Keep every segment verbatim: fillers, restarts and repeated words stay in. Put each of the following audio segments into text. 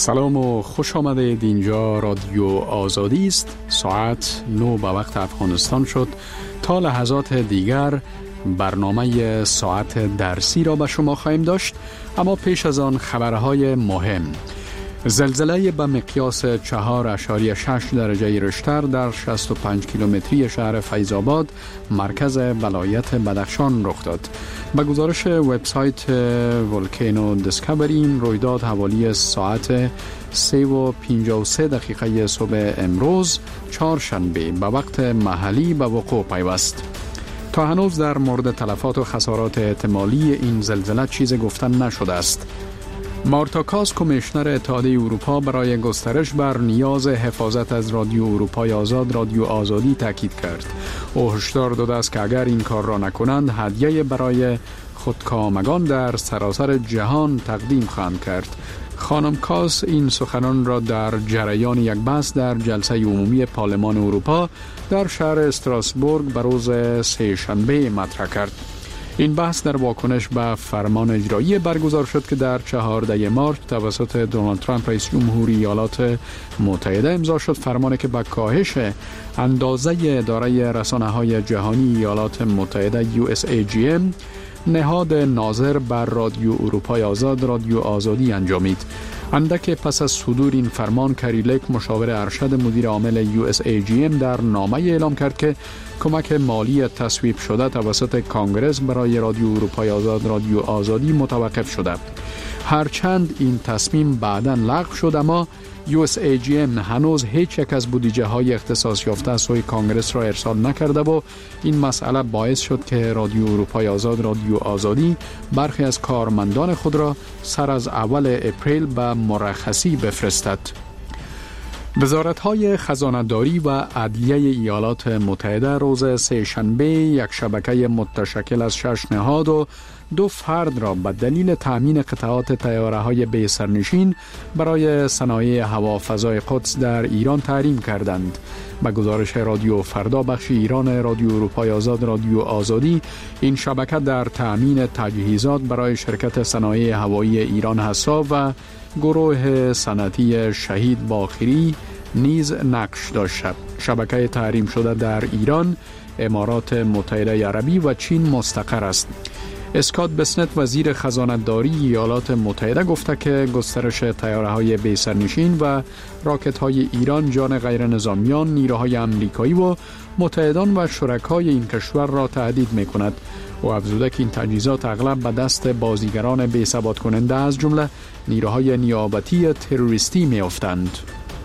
سلام و خوش آمدید. اینجا رادیو آزادی است. ساعت نو به وقت افغانستان شد. تا لحظات دیگر برنامه ساعت درسی را به شما خواهیم داشت، اما پیش از آن خبرهای مهم. زلزله به مقیاس چهار اشاریه شش درجه ریشتر در شصت و پنج کیلومتری شهر فیض آباد مرکز ولایت بدخشان رخ داد. به گزارش وبسایت ولکانو دیسکاوری، رویداد حوالی ساعت سه و پنجاه و سه دقیقه صبح امروز چهارشنبه به وقت محلی به وقوع پیوست. تا هنوز در مورد تلفات و خسارات احتمالی این زلزله چیزی گفتن نشده است. مارتا کاس، کمیشنر اتحادیه اروپا، برای گسترش بر نیاز حفاظت از رادیو اروپای آزاد رادیو آزادی تاکید کرد. او هشدار داده است که اگر این کار را نکنند هدیه برای خودکامگان در سراسر جهان تقدیم خواهند کرد. خانم کاس این سخنان را در جریان یک بحث در جلسه عمومی پارلمان اروپا در شهر استراسبورگ به روز سه شنبه مطرح کرد. این بحث در واکنش به فرمان اجرایی برگزار شد که در چهاردهم مارس توسط دونالد ترامپ رئیس جمهوری ایالات متحده امضا شد. فرمانی که به کاهش اندازه اداره رسانه‌های جهانی ایالات متحده یو اس ای جی ام نهاد ناظر بر رادیو اروپای آزاد رادیو آزادی انجامید. اندک پس از صدور این فرمان، کری لیک، مشاور ارشد مدیر عامل یو اس ای جی ام، در نامه اعلام کرد که کمک مالی تصویب شده توسط کانگرس برای رادیو اروپای آزاد رادیو آزادی متوقف شده. هرچند این تصمیم بعداً لغو شد، اما یو اس ای جی ام هنوز هیچ یک از بودجه های اختصاص یافته از سوی کانگرس را ارسال نکرده و این مسئله باعث شد که رادیو اروپای آزاد رادیو آزادی برخی از کارمندان خود را سر از اول اپریل به مرخصی بفرستد. وزارت‌های خزانه‌داری و عدلیه ایالات متحده روز سه شنبه یک شبکه متشکل از شش نهاد و دو فرد را به دلیل تأمین قطعات طیاره‌های بی سرنشین برای صنایع هوافضای قدس در ایران تحریم کردند. به گزارش رادیو فردا بخش ایران رادیو اروپای آزاد رادیو آزادی، این شبکه در تأمین تجهیزات برای شرکت صنایع هوایی ایران حساب و گروه صنعتی شهید باقری نیز نقش داشت. شبکه تحریم شده در ایران، امارات متحده عربی و چین مستقر است. اسکات بسنت، وزیر خزانه‌داری ایالات متحده، گفته که گسترش طیاره‌های بی سرنشین و راکت‌های ایران جان غیر نظامیان، نیروهای امریکایی و متحدان و شرکای این کشور را تهدید می‌کند. و افزوده که این تجهیزات اغلب به دست بازیگران بی ثبات کننده از جمله نیروهای نیابتی تروریستی می‌افتند.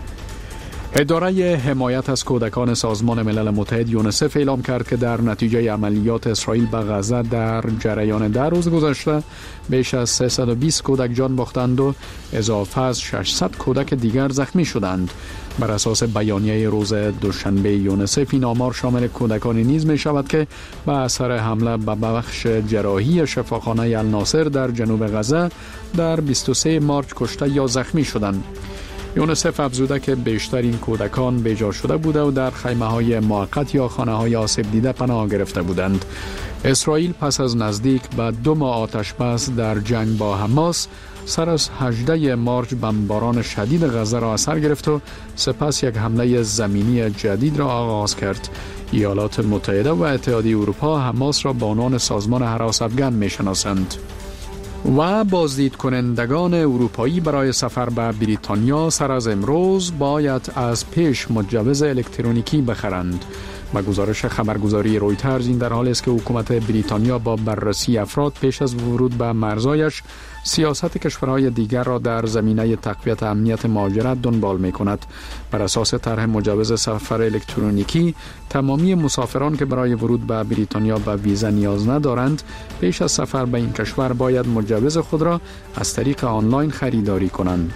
اداره حمایت از کودکان سازمان ملل متحد یونیسف اعلام کرد که در نتیجه عملیات اسرائیل به غزه در جریان ده روز گذشته بیش از سیصد و بیست کودک جان باختند و اضافه از ششصد کودک دیگر زخمی شدند. بر اساس بیانیه روز دوشنبه یونیسف، این آمار شامل کودکانی نیز می شود که به اثر حمله به بخش جراحی شفاخانه الناصر در جنوب غزه در بیست و سه مارس کشته یا زخمی شدند. یونیسف افزوده که بیشتر این کودکان بیجا شده بوده و در خیمه های موقت یا خانه های آسیب دیده پناه گرفته بودند. اسرائیل پس از نزدیک به دو ماه آتش بس در جنگ با حماس سر از هجدهم مارس بمباران شدید غزه را اثر گرفت و سپس یک حمله زمینی جدید را آغاز کرد. ایالات متحده و اتحادیه اروپا حماس را به عنوان سازمان هراس افغان می‌شناسند. و بازدید کنندگان اروپایی برای سفر به بریتانیا سر از امروز باید از پیش مجوز الکترونیکی بخرند. با گزارش خبرگزاری رویترز، این در حالی است که حکومت بریتانیا با بررسی افراد پیش از ورود به مرزایش سیاست کشورهای دیگر را در زمینه تقویت امنیت مهاجرت دنبال می کند. بر اساس طرح مجوز سفر الکترونیکی، تمامی مسافران که برای ورود به بریتانیا به ویزا نیاز ندارند پیش از سفر به این کشور باید مجوز خود را از طریق آنلاین خریداری کنند.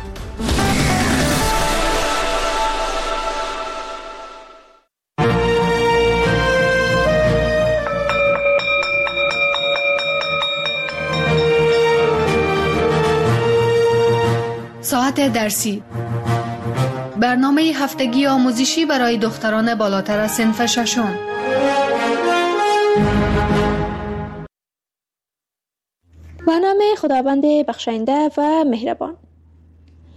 ساعت درسی، برنامه هفتگی آموزشی برای دختران بالاتر از صنف ششم. به نام خداوند بخشاینده و مهربان.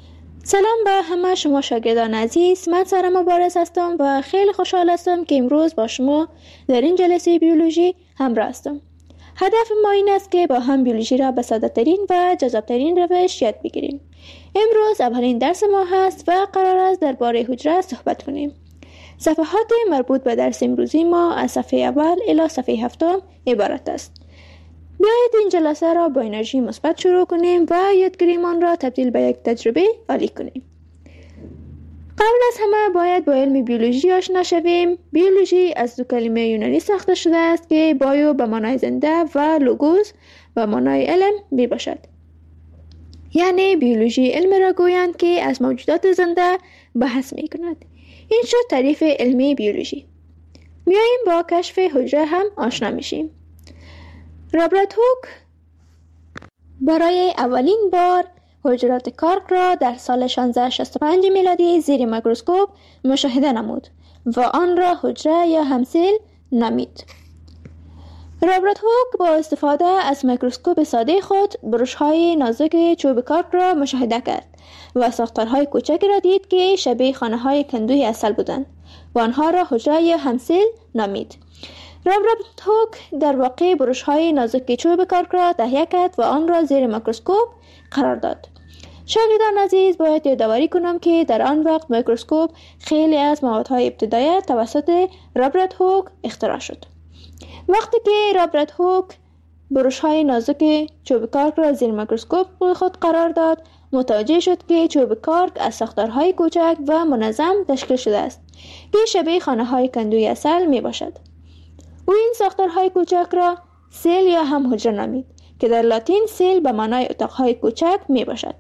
سلام به همه شما شاگردان عزیز. من سارا مبارز هستم و خیلی خوشحال هستم که امروز با شما در این جلسه بیولوژی همراه هستم. هدف ما این است که با هم بیولوژی را به ساده‌ترین و جذاب‌ترین روش یاد بگیریم. امروز اولین درس ما هست و قرار است درباره حجره صحبت کنیم. صفحات مربوط به درس امروزی ما از صفحه اول الی صفحه هفتم عبارت است. بیایید این جلسه را با انرژی مثبت شروع کنیم و یادگیریمان را تبدیل به یک تجربه عالی کنیم. قبل از همه باید با علم بیولوژی آشنا شویم. بیولوژی از دو کلمه یونانی ساخته شده است که بایو به معنای زنده و لوگوس به معنای علم می باشد. یعنی بیولوژی علم را گویند که از موجودات زنده بحث می کند. این شد تعریف علمی بیولوژی. میاییم با کشف حجره هم آشنا میشیم. رابرت هوک برای اولین بار حجرات کارک را در سال شانزده صد و شصت و پنج میلادی زیر میکروسکوپ مشاهده نمود و آن را حجره یا همسیل نامید. رابرت هوک با استفاده از میکروسکوپ ساده خود برش‌های نازک چوب کارک را مشاهده کرد و ساختارهای کوچکی را دید که شبیه خانه‌های کندوی عسل بودند و آنها را حجره یا همسیل نامید. رابرت هوک در واقع برش‌های نازک چوب کارک را تهیه کرد و آن را زیر میکروسکوپ قرار داد. شاگردان عزیز، باید یادآوری کنم که در آن وقت میکروسکوپ خیلی از موادهای ابتدایی توسط رابرت هوک اختراع شد. وقتی که رابرت هوک برش‌های نازک چوب کارک را زیر میکروسکوپ خود قرار داد، متوجه شد که چوب کارک از ساختارهای کوچک و منظم تشکیل شده است که شبیه خانه‌های کندوی عسل می باشد. او این ساختارهای کوچک را سیل یا هم حجره نامید که در لاتین سیل به معنای اتاقهای کوچک می باشد.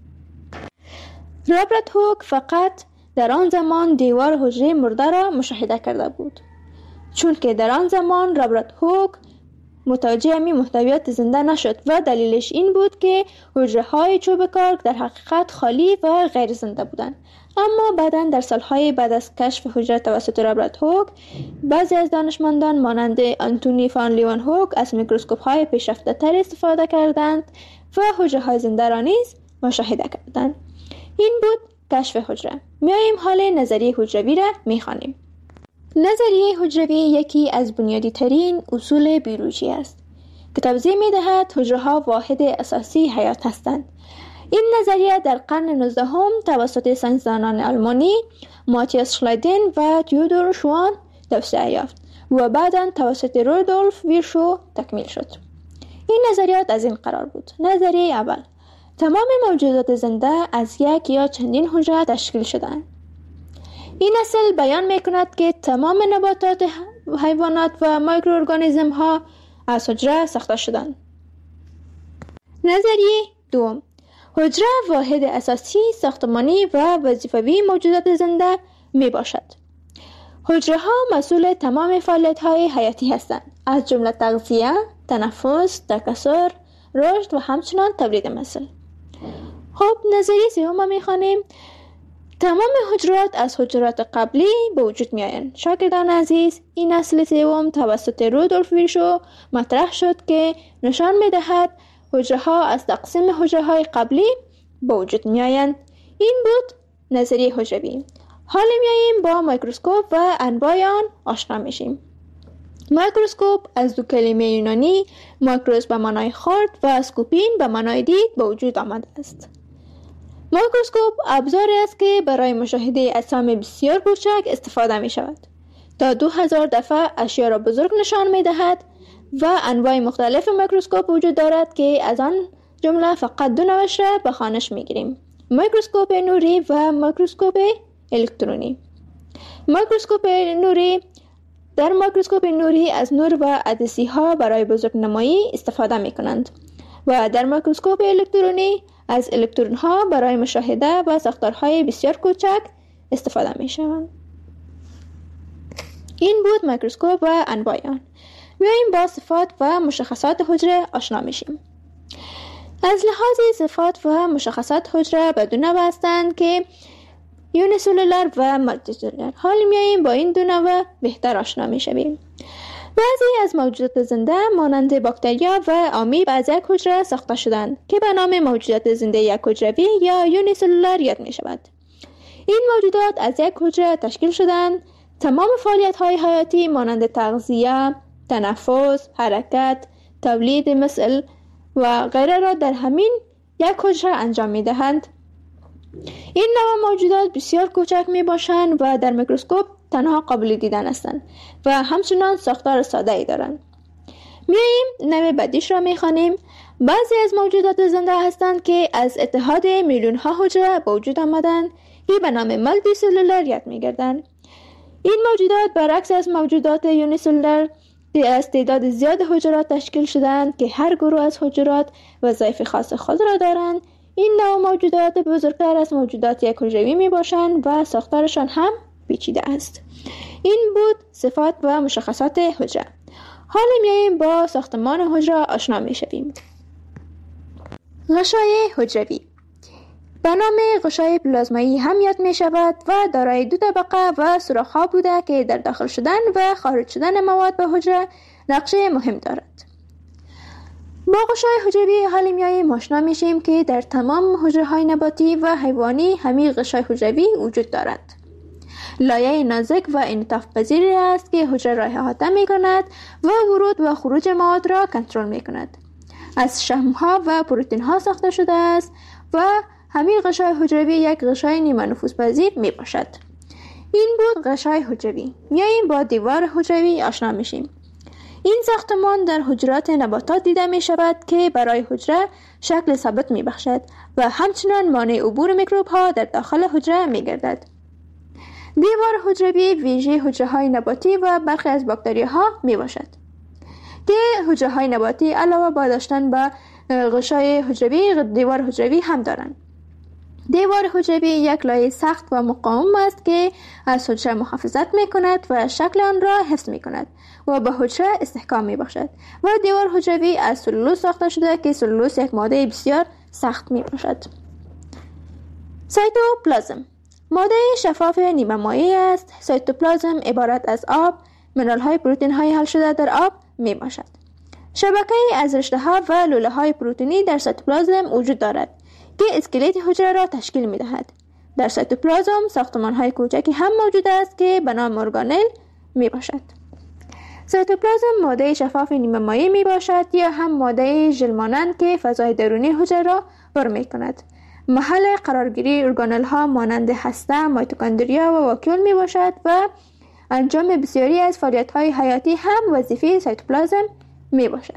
رابرت هوک فقط در آن زمان دیوار حجره مرده را مشاهده کرده بود، چون که در آن زمان رابرت هوک متوجه می محتویات زنده نشد و دلیلش این بود که حجره های چوب کارک در حقیقت خالی و غیر زنده بودند. اما بعداً در سالهای بعد از کشف حجره توسط رابرت هوک، بعضی از دانشمندان مانند آنتونی فان لیون هوک از میکروسکوپ های پیشرفته تر استفاده کردند و حجره های زنده را نیز مشاهده کردند. این بود کشف حجره. میاییم حال نظریه حجروی را میخوانیم. نظریه حجروی یکی از بنیادی ترین اصول بیولوژی است که توضیح می‌دهد حجره‌ها واحد اساسی حیات هستند. این نظریه در قرن نوزدهم توسط ساینسدانان آلمانی ماتیاس شلایدن و تیودور شوان توسعه یافت و بعداً توسط رودولف ویرشو تکمیل شد. این نظریات از این قرار بود: نظریه اول، تمام موجودات زنده از یک یا چندین حجره تشکیل شده‌اند. این اصل بیان می‌کند که تمام نباتات، حیوانات و مایکروارگانیسم ها از حجره ساخته شدند. نظریه دوم، حجره واحد اساسی ساختمانی و وظیفوی موجودات زنده می باشد. حجره ها مسئول تمام فعالیت های حیاتی هستند، از جمله تغذیه، تنفس، تکثر، رشد و همچنان تولید مثل. خب نظریه سوم می خوانیم: تمام حجرات از حجرات قبلی به وجود می آیند. شاگردان عزیز، این اصل سوم توسط رودولف ویرشو مطرح شد که نشان می دهد حجره ها از تقسیم حجره های قبلی به وجود می آیند. این بود نظریه حجروی. حالا می آییم با میکروسکوپ و انواع آن آشنا میشیم. میکروسکوپ از دو کلمه یونانی مایکروس به معنای خرد و سکوپین به معنای دید به وجود آمده است. میکروسکوپ ابزاری است که برای مشاهده اجسام بسیار کوچک استفاده می شود. تا دو هزار دفعه اشیا را بزرگ نشان می دهد و انواع مختلف میکروسکوپ وجود دارد که از آن جمله فقط دو نوعش را به خوانش می گیریم: میکروسکوپ نوری و میکروسکوپ الکترونی. میکروسکوپ نوری در میکروسکوپ نوری از نور و عدسی ها برای بزرگنمایی استفاده می کنند و در میکروسکوپ الکترونی از الکترون ها برای مشاهده و ساختارهای بسیار کوچک استفاده می شوند. این بود میکروسکوپ و انواع آن. بیاییم با صفات و مشخصات حجره آشنا میشیم. از لحاظ صفات و مشخصات حجره به دو نوع هستند که یونیسلولار و مالتی سلولار. حال میاییم با این دو نوع بهتر آشنا میشویم. بعضی از موجودات زنده مانند باکتریا و آمیب از یک حجره ساخته شدند که به نام موجودات زنده یک حجروی یا یونیسلولر یاد می شود. این موجودات از یک حجره تشکیل شدند. تمام فعالیت‌های حیاتی مانند تغذیه، تنفس، حرکت، تولید مثل و غیره را در همین یک حجره انجام می دهند. این نوع موجودات بسیار کوچک می باشند و در میکروسکوپ تنها قابل دیدن هستند و همچنان ساختار ساده ای دارند. میاییم نوع بعدیش را می خوانیم. بعضی از موجودات زنده هستند که از اتحاد میلیون ها حجره به وجود آمدند که به نام مولتی سلولر یاد می گردند. این موجودات برعکس از موجودات یونیسلولر از تعداد زیاد حجرات تشکیل شدند که هر گروه از حجرات وظایف خاص خود را دارند. این نوع موجودات بزرگتر از موجودات یک حجروی می باشند و ساختارشان هم پیچیده است. این بود صفات و مشخصات حجره. حالا میاییم با ساختمان حجره آشنا می شویم. غشای حجروی به نام غشای پلازمایی هم یاد می شود و دارای دو طبقه و سوراخ‌ها بوده که در داخل شدن و خارج شدن مواد به حجره نقش مهم دارد. با غشای حجروی حالی میاییم آشنا میشیم که در تمام حجره‌های نباتی و حیوانی همین غشای حجروی وجود دارد. لایه نازک و انعطاف پذیری است که حجره را احاطه می کند و ورود و خروج مواد را کنترل می کند. از شحم‌ها و پروتئین‌ها ساخته شده است و همین غشای حجروی یک غشای نیمه نفوذپذیر می باشد. این بود غشای حجروی. میاییم با دیوار حجروی آشنا میشیم. این ساختمان در حجرات نباتات دیده می شود که برای حجره شکل ثابت می بخشد و همچنان مانع عبور میکروب ها در داخل حجره می گردد. دیوار حجروی ویژه حجره های نباتی و برخی از باکتری ها می باشد که حجره های نباتی علاوه با داشتن با غشای حجروی دیوار حجروی هم دارند. دیوار حجروی یک لایه سخت و مقاوم است که از حجره محافظت می کند و شکل آن را حفظ می کند و به حجره استحکام می بخشد و دیوار حجروی از سلولوز ساخته شده که سلولوز یک ماده بسیار سخت می باشد. سایتوپلازم ماده شفاف نیمه مایع است. سایتوپلازم عبارت از آب، منرال های پروتئین های حل شده در آب می باشد. شبکه از رشته ها و لوله های پروتئینی در سایتوپلازم وجود دارد که اسکلت حجره را تشکیل می دهد. در سایتوپلازم ساختمان های کوچکی هم موجود است که به نام ارگانل می باشد. سایتوپلازم ماده شفاف نیمه مایع می باشد یا هم ماده ژل مانند که فضای درونی حجره را پر می کند. محل قرارگیری ارگانل ها مانند هسته، میتوکندریا و واکیول می باشد و انجام بسیاری از فعالیت های حیاتی هم وظیفه سایتوپلازم می باشد.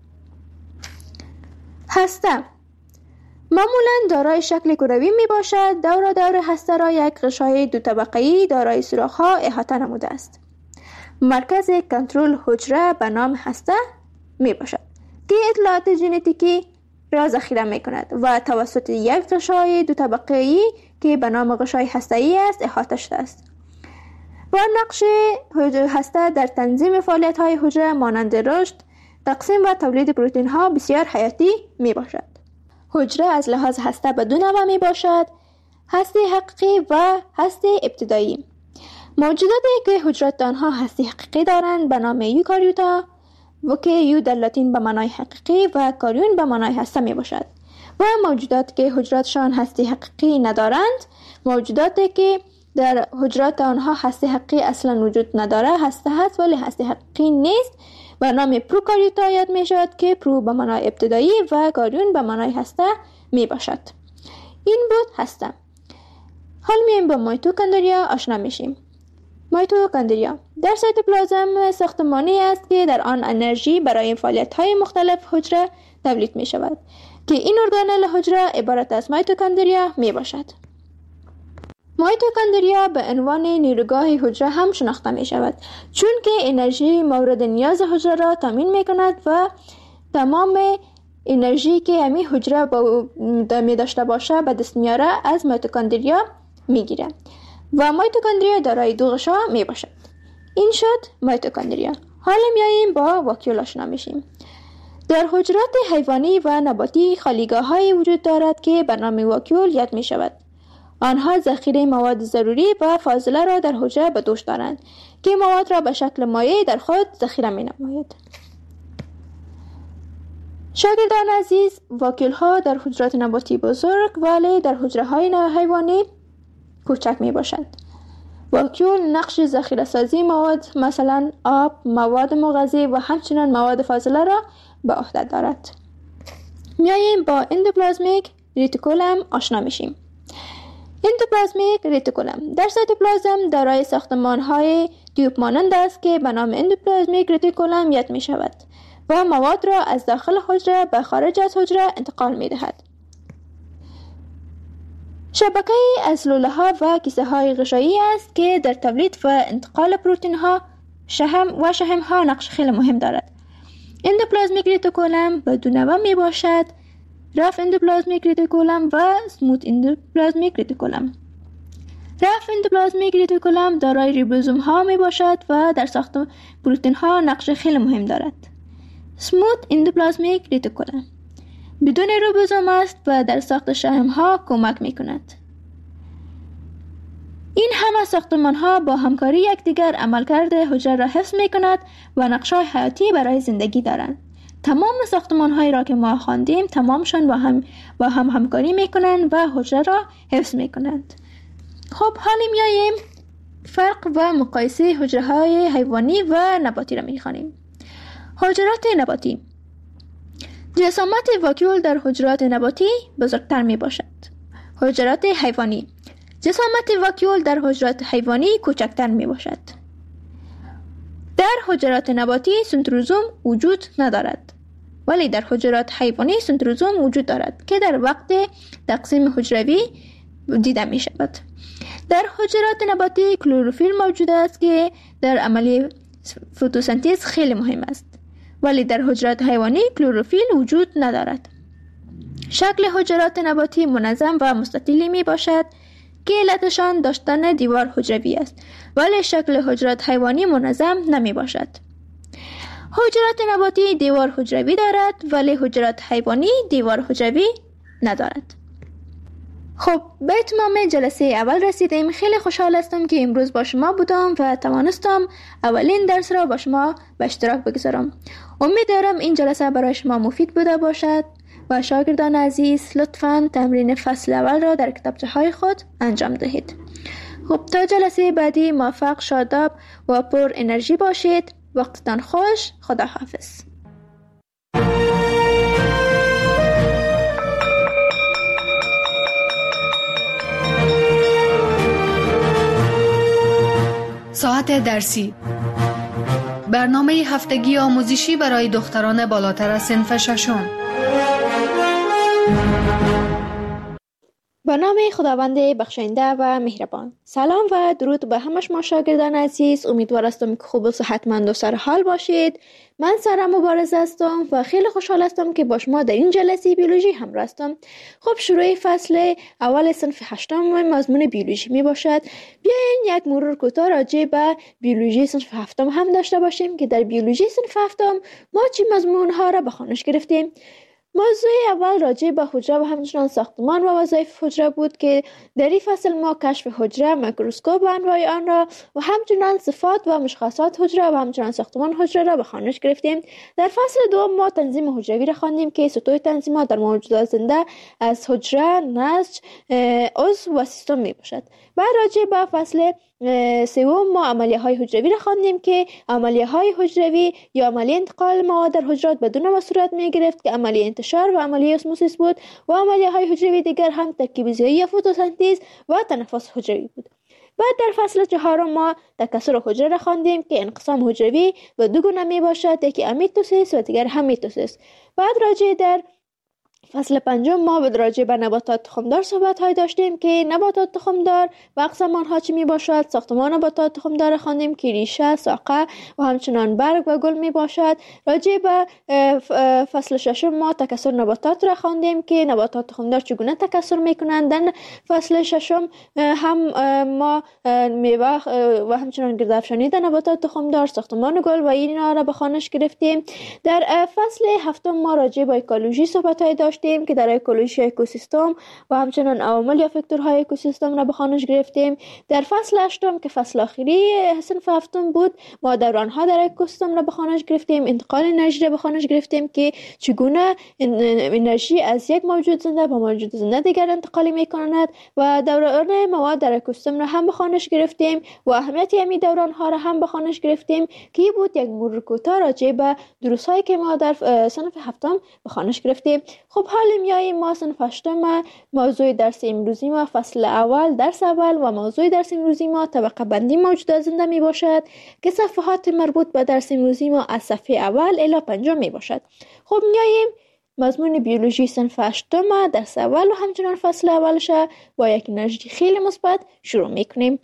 هسته معمولاً دارای شکل کروی می باشد. دور دور هسته را یک غشای دو طبقه‌ای دارای سوراخ‌ها احاطه نموده است. مرکز کنترل حجره به نام هسته می باشد که اطلاعات ژنتیکی را ذخیره می کند و توسط یک غشای دو طبقه‌ای که به نام غشای هسته‌ای است احاطه شده است. و نقش هسته در تنظیم فعالیت‌های حجره مانند رشد، تقسیم و تولید پروتئین‌ها بسیار حیاتی می باشد. حجره از لحاظ هسته به دو نوع می باشد: هسته حقیقی و هسته ابتدایی. موجوداتی که حجرات آنها هسته حقیقی دارند به نام یوکاریوتا و که یو در لاتین به معنای حقیقی و کاریون به معنای هسته می باشد و موجوداتی که حجراتشان هسته حقیقی ندارند، موجوداتی که در حجرات آنها هسته حقیقی اصلا وجود نداره هسته هست ولی هسته حقیقی نیست به نام پروکاریوتا یاد می شود که پرو به معنای ابتدایی و کاریون به معنای هسته می باشد. این بود هسته. حال میایم با میتوکندریا آشنا میشیم. میتوکندریا در سایتوپلازم ساختمانی است که در آن انرژی برای فعالیت‌های مختلف حجره تولید می شود که این ارگانل حجره عبارت از میتوکندریا می باشد. میتوکندریا به عنوان نیروگاه حجره هم شناخته می شود چون که انرژی مورد نیاز حجره را تامین می کند و تمام انرژی که همین حجره با می داشته باشه به دست میاره از میتوکندریا می گیره و میتوکندریا دارای دو غشا می باشد. این شد میتوکندریا. حالا میاییم با واکیول آشنا میشیم. در حجرات حیوانی و نباتی خالیگاه های وجود دارد که به نام واکیول یاد می شود. آنها ذخیره مواد ضروری و فاضله را در حجره به دوش دارند که مواد را به شکل مایع در خود ذخیره می نماید. شاگردان عزیز، واکیول ها در حجرات نباتی بزرگ ولی در حجره های حیوانی کوچک می باشد. واکیول نقش ذخیره سازی مواد مثلا آب، مواد مغذی و همچنین مواد فاضله را به عهده دارد. میاییم با اندوپلازمیک ریتیکولم آشنا میشیم. اندوپلازمیک ریتیکولم در سایتوپلازم دارای ساختمان های دیوب مانند است که به نام اندوپلازمیک ریتیکولم یاد می شود و مواد را از داخل حجره به خارج از حجره انتقال می دهد. شبکه از لوله ها و کیسه های غشایی است که در تولید و انتقال پروتئین ها شحم و شحم ها نقش خیلی مهم دارد. اندوپلازمیک ریتیکولم به دو نوع می باشد: رف اندوپلازمیک ریتیکولم و سموت اندوپلازمیک ریتیکولم. رف اندوپلازمیک ریتیکولم دارای ریبوزوم ها می باشد و در ساخت پروتئین ها نقش خیلی مهم دارد. سموت اندوپلازمیک ریتیکولم بدون ریبوزوم است و در ساخت شحم ها کمک می کند. این همه ساختمان ها با همکاری یکدیگر عملکرد حجره را حفظ می کند و نقش‌های حیاتی برای زندگی دارند. تمام ساختمان هایی را که ما خواندیم تمامشان با هم با هم همکاری می کنند و حجره را حفظ می کنند. خب حالی میاییم فرق و مقایسه حجره های حیوانی و نباتی را می خوانیم. حجرات نباتی. جسامت واکیول در حجرات نباتی بزرگتر می باشد. حجرات حیوانی. جسامت واکیول در حجرات حیوانی کوچکتر می باشد. در حجرات نباتی سنتروزوم وجود ندارد، ولی در حجرات حیوانی سنتروزوم وجود دارد که در وقت تقسیم حجروی دیده می شود. در حجرات نباتی کلروفیل موجود است که در عملیه فتوسنتز خیلی مهم است، ولی در حجرات حیوانی کلروفیل وجود ندارد. شکل حجرات نباتی منظم و مستطیلی می باشد که علتشان داشتن دیوار حجروی است، ولی شکل حجرات حیوانی منظم نمی باشد. حجرات نباتی دیوار حجروی دارد، ولی حجرات حیوانی دیوار حجروی ندارد. خب به اتمام جلسه اول رسیدیم. خیلی خوشحال هستم که امروز با شما بودم و توانستم اولین درس را با شما به اشتراک بگذارم. امیدوارم این جلسه برای شما مفید بوده باشد و شاگردان عزیز لطفاً تمرین فصل اول را در کتابچه های خود انجام دهید. خب تا جلسه بعدی موفق، شاداب و پر انرژی باشید. وقتتان خوش. خدا حافظ. ساعت درسی، برنامه هفتگی آموزشی برای دختران بالاتر از صنف ششم. با نام خداوند بخشنده و مهربان. سلام و درود به همه شما شاگردان عزیز. امیدوار هستم که خوب و صحتمند و سرحال باشید. من سارا مبارز هستم و خیلی خوشحال هستم که با شما در این جلسه بیولوژی همراه هستم. خب شروع فصل اول صنف هشتم مضمون بیولوژی می باشد. بیاین یک مرور کوتاه راجع به بیولوژی صنف هفتم هم داشته باشیم که در بیولوژی صنف هفتم ما چه مضمون ها را به خوانش گرفتیم. موضوع اول راجع به حجره و همچنان ساختمان و وظایف حجره بود که در این فصل ما کشف حجره، میکروسکوپ و انواع آن را و همچنان صفات و مشخصات حجره و همچنان ساختمان حجره را به خوانش گرفتیم. در فصل دوم ما تنظیم حجروی را خواندیم که سطوح تنظیمات در موجودات زنده از حجره، نسج، عضو و سیستم می باشد. بعد راجع به فصل سوم ما عملیه های حجروی را خواندیم که عملیه های حجروی یا عملیه انتقال مواد در حجرات بدون و صورت می گرفت که عملیه انتشار و عملیه اسموسیس بود و عملیه های حجروی دیگر هم ترکیب ضیایی یا فتوسنتز و تنفس حجروی بود. بعد در فصل چهارم ما تکثر حجره را خواندیم که انقسام حجروی به دو گونه می باشد، یکی امیتوسیس و دیگر هم میتوسیس. بعد راجع در فصل پنجم ما به راجع به نباتات تخمدار صحبت های داشتیم که نباتات تخمدار و اقسام آنها چی می باشد. ساختمان نباتات تخمدار خواندیم که ریشه، ساقه و همچنان برگ و گل می باشد. راجع به فصل ششم ما تکثر نباتات را خواندیم که نباتات تخمدار چگونه تکثر می کنند. در فصل ششم هم ما میوه و همچنان گردافشانی در نباتات تخمدار، ساختمان گل و اینا را به خوانش گرفتیم. در فصل هفتم ما راجع به اکولوژی صحبت های داشتیم گرفتیم که در اکولوژی اکوسیستم و همچنان عوامل یا فاکتورهای اکوسیستم را به خوانش گرفتیم. در فصل هشتم که فصل آخری صنف هفتم بود، ما دورانها در اکوسیستم را به خوانش گرفتیم، انتقال انرژی را به خوانش گرفتیم که چگونه انرژی از یک موجود زنده به موجود زنده دیگر انتقال می‌کند و دوران مواد در اکوسیستم را هم به خوانش گرفتیم و اهمیت همین دورانها را هم به خوانش گرفتیم که بود یک مرور کوتاه راجع به دروس‌هایی که ما در صنف هفتم به خوانش گرفتیم. خب حالا میاییم ما صنف هشتم، موضوع درس امروزی ما فصل اول درس اول و موضوع درس امروزی ما طبقه بندی موجودات زنده می باشد که صفحات مربوط به درس امروزی ما از صفحه اول الی پنجم می باشد. خب میاییم مضمون بیولوژی صنف هشتم درس اول و همچنان فصل اولش با یک انرژی خیلی مثبت شروع میکنیم.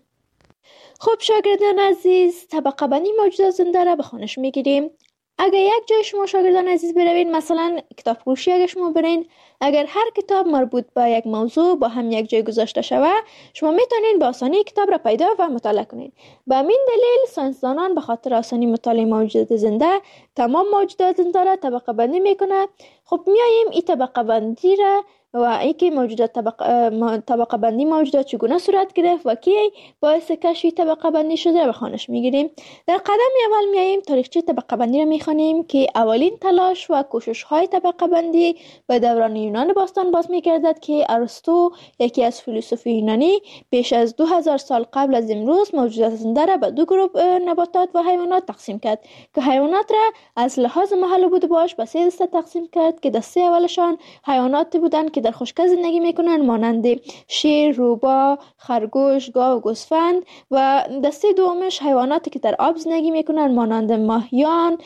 خب شاگردان عزیز، طبقه بندی موجودات زنده را به خوانش میگیریم. اگر یک جای شما شاگردان عزیز بروید، مثلا کتاب فروشی اگر شما برین، اگر هر کتاب مربوط به یک موضوع با هم یک جای گذاشته شوه، شما میتونین به آسانی کتاب را پیدا و مطالعه کنید. به همین دلیل ساینسدانان به خاطر آسانی مطالعه موجودات زنده تمام موجودات زنده را طبقه بندی میکنه. خب میاییم این طبقه بندی را و اینکه موجودات طبقه طبقه بندی موجودات چگونه صورت گرفت و کی باعث کشف طبقه بندی شده را به خوانش میگیریم. در قدم اول میاییم تاریخچه طبقه بندی را میخوانیم که اولین تلاش و کوشش های طبقه بندی به دوران یونان باستان باز میگردد که ارسطو، یکی از فیلسوف یونانی، بیش از دو هزار سال قبل از امروز موجودات زنده را به دو گروه نباتات و حیوانات تقسیم کرد که حیوانات را از لحاظ محل بود باش به سه دسته تقسیم کرد که دسته اولشان حیوانات بودند که در خشکی زندگی میکنن، مانند شیر، روباه، خرگوش، گاو و گوسفند، و دسته دومش حیواناتی که در آب زندگی میکنن، مانند ماهیان،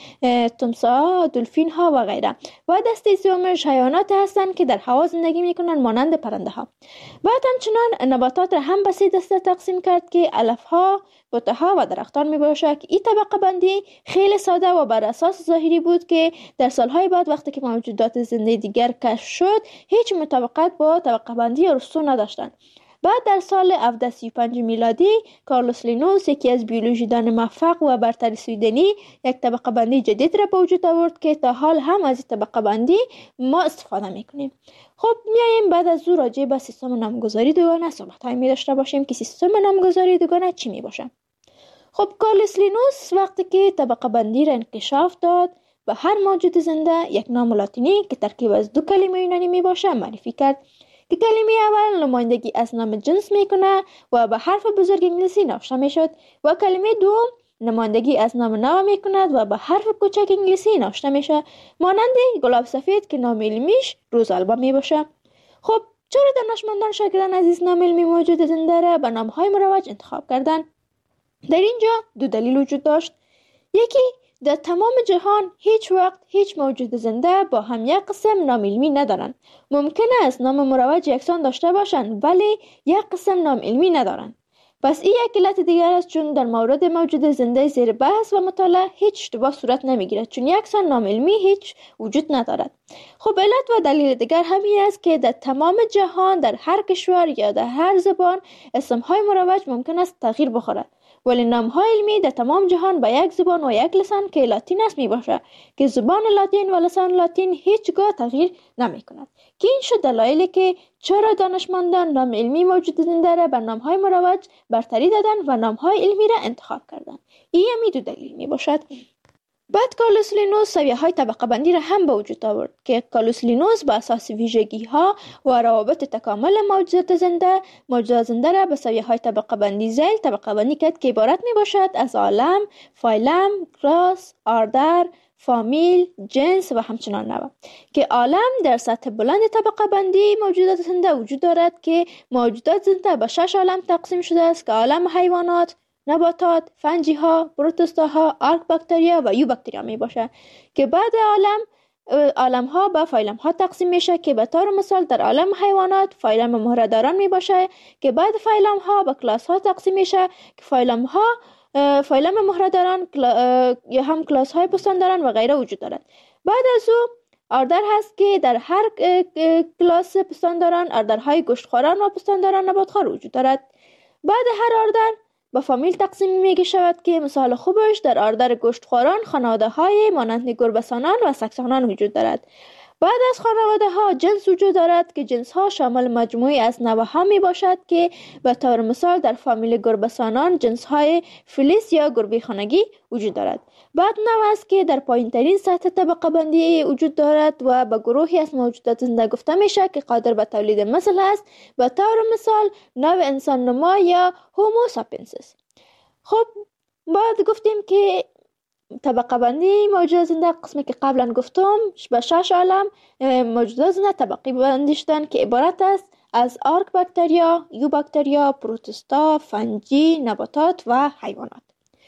تمساح، دلفین ها و غیره، و دسته سومش حیوانات هستند که در هوا زندگی میکنن، مانند پرنده ها. بعد همچنان نباتات را هم به سه دسته تقسیم کرد که علف ها، بوته ها و درختان می باشد. این طبقه بندی خیلی ساده و بر اساس ظاهری بود که در سالهای بعد وقتی که موجودات زنده دیگر کشف شد هیچ مطابقت با طبقه بندی ارسطو نداشتند. بعد در سال هفتصد و سی و پنج میلادی کارلوس لینوس، یکی از بیولوژیدان موفق و برتر سویدنی، یک طبقه بندی جدید را به وجود آورد که تا حال هم از این طبقه بندی ما استفاده میکنیم. خب میاییم بعد از او راجع به سیستم نامگذاری دوگانه صحبت های می داشته باشیم که سیستم نامگذاری دوگانه چی می باشه. خب کارلوس لینوس وقتی که طبقه بندی را انکشاف داد، به هر موجود زنده یک نام لاتینی که ترکیب از دو کلمه یونانی می باشه معرفی کرد که کلمه اول نمایندگی از نام جنس میکنه و به حرف بزرگ انگلیسی نوشته میشد و کلمه دوم نمایندگی از نام نو میکند و به حرف کوچک انگلیسی نوشته میشه، مانند گلاب سفید که نام علمیش روزالبا می باشه. خب چرا دانشمندان شاگردان عزیز نام علمی موجود زنده را به نامهای مروج انتخاب کردند؟ در اینجا دو دلیل وجود داشت. یکی، در تمام جهان هیچ وقت هیچ موجود زنده با هم یک قسم نام علمی ندارند. ممکن است نام مروج یکسان داشته باشند ولی یک قسم نام علمی ندارند. پس این یک علت دیگر است، چون در مورد موجود زنده زیر بحث و مطالعه هیچ اشتباه صورت نمیگیرد، چون یکسان نام علمی هیچ وجود ندارد. خب علت و دلیل دیگر همین است که در تمام جهان در هر کشور یا در هر زبان اسمهای مروج ممکن است تغییر بخورد، ولی نام‌های علمی در تمام جهان با یک زبان و یک لسان که لاتین است می باشه که زبان لاتین و لسان لاتین هیچگاه تغییر نمی کند. که این شد دلایلی که چرا دانشمندان نام علمی موجود زنده را بر نام‌های مروج برتری دادن و نام‌های علمی را انتخاب کردند. این همی دو دلیل می باشد. بعد کارلوس لینوس سویه‌های طبقه بندی را هم به وجود آورد که کارلوس لینوس با اساس ویژگی‌ها و روابط تکامل موجودات زنده موجودات زنده را به سویه‌های طبقه بندی ذیل طبقه بندی کرد که عبارت می باشد از عالم، فایلم، کلاس، آردر، فامیل، جنس و همچنان نوع. که عالم در سطح بلند طبقه بندی موجودات زنده وجود دارد که موجودات زنده به شش عالم تقسیم شده است که عالم حیوانات، نباتات، فنجی ها، پروتوستا ها، آرک باکتریا و یو باکتریا می باشه که بعد عالم عالم ها به فایلم ها تقسیم میشه که به طور مثال در عالم حیوانات فایلم مهره‌داران می باشه که بعد فایلم ها به کلاس ها تقسیم میشه که فایلم ها فایلم مهره‌داران یا هم کلاس های پستانداران و غیره وجود دارد. بعد از او آردر هست که در هر کلاس پستانداران آردرهای گوشتخواران و پستانداران نباتخوار وجود دارد. بعد هر آردر با فامیل تقسیم میگه شود که مثال خوبش در آردر گوشتخواران خانواده های مانند گربه‌سانان و سگسانان وجود دارد. بعد از خانواده ها جنس وجود دارد که جنس ها شامل مجموعی از نوع ها می باشد که به طور مثال در فامیل گربه‌سانان جنس های فلیس یا گربه خانگی وجود دارد. بعد نوع است که در پایین ترین سطح طبقه بندی وجود دارد و به گروهی از موجودات زنده گفته میشه که قادر به تولید مثل است، به طور مثال نوع انسان نما یا هومو ساپینسیس. خب بعد گفتیم که طبقه بندی موجودات زنده قسمی که قبلا گفتم به شش عالم موجودات زنده طبقه بندی شدن که عبارت است از آرک باکتریا، یو باکتریا، پروتوستا، فنجی، نباتات و حیوانات.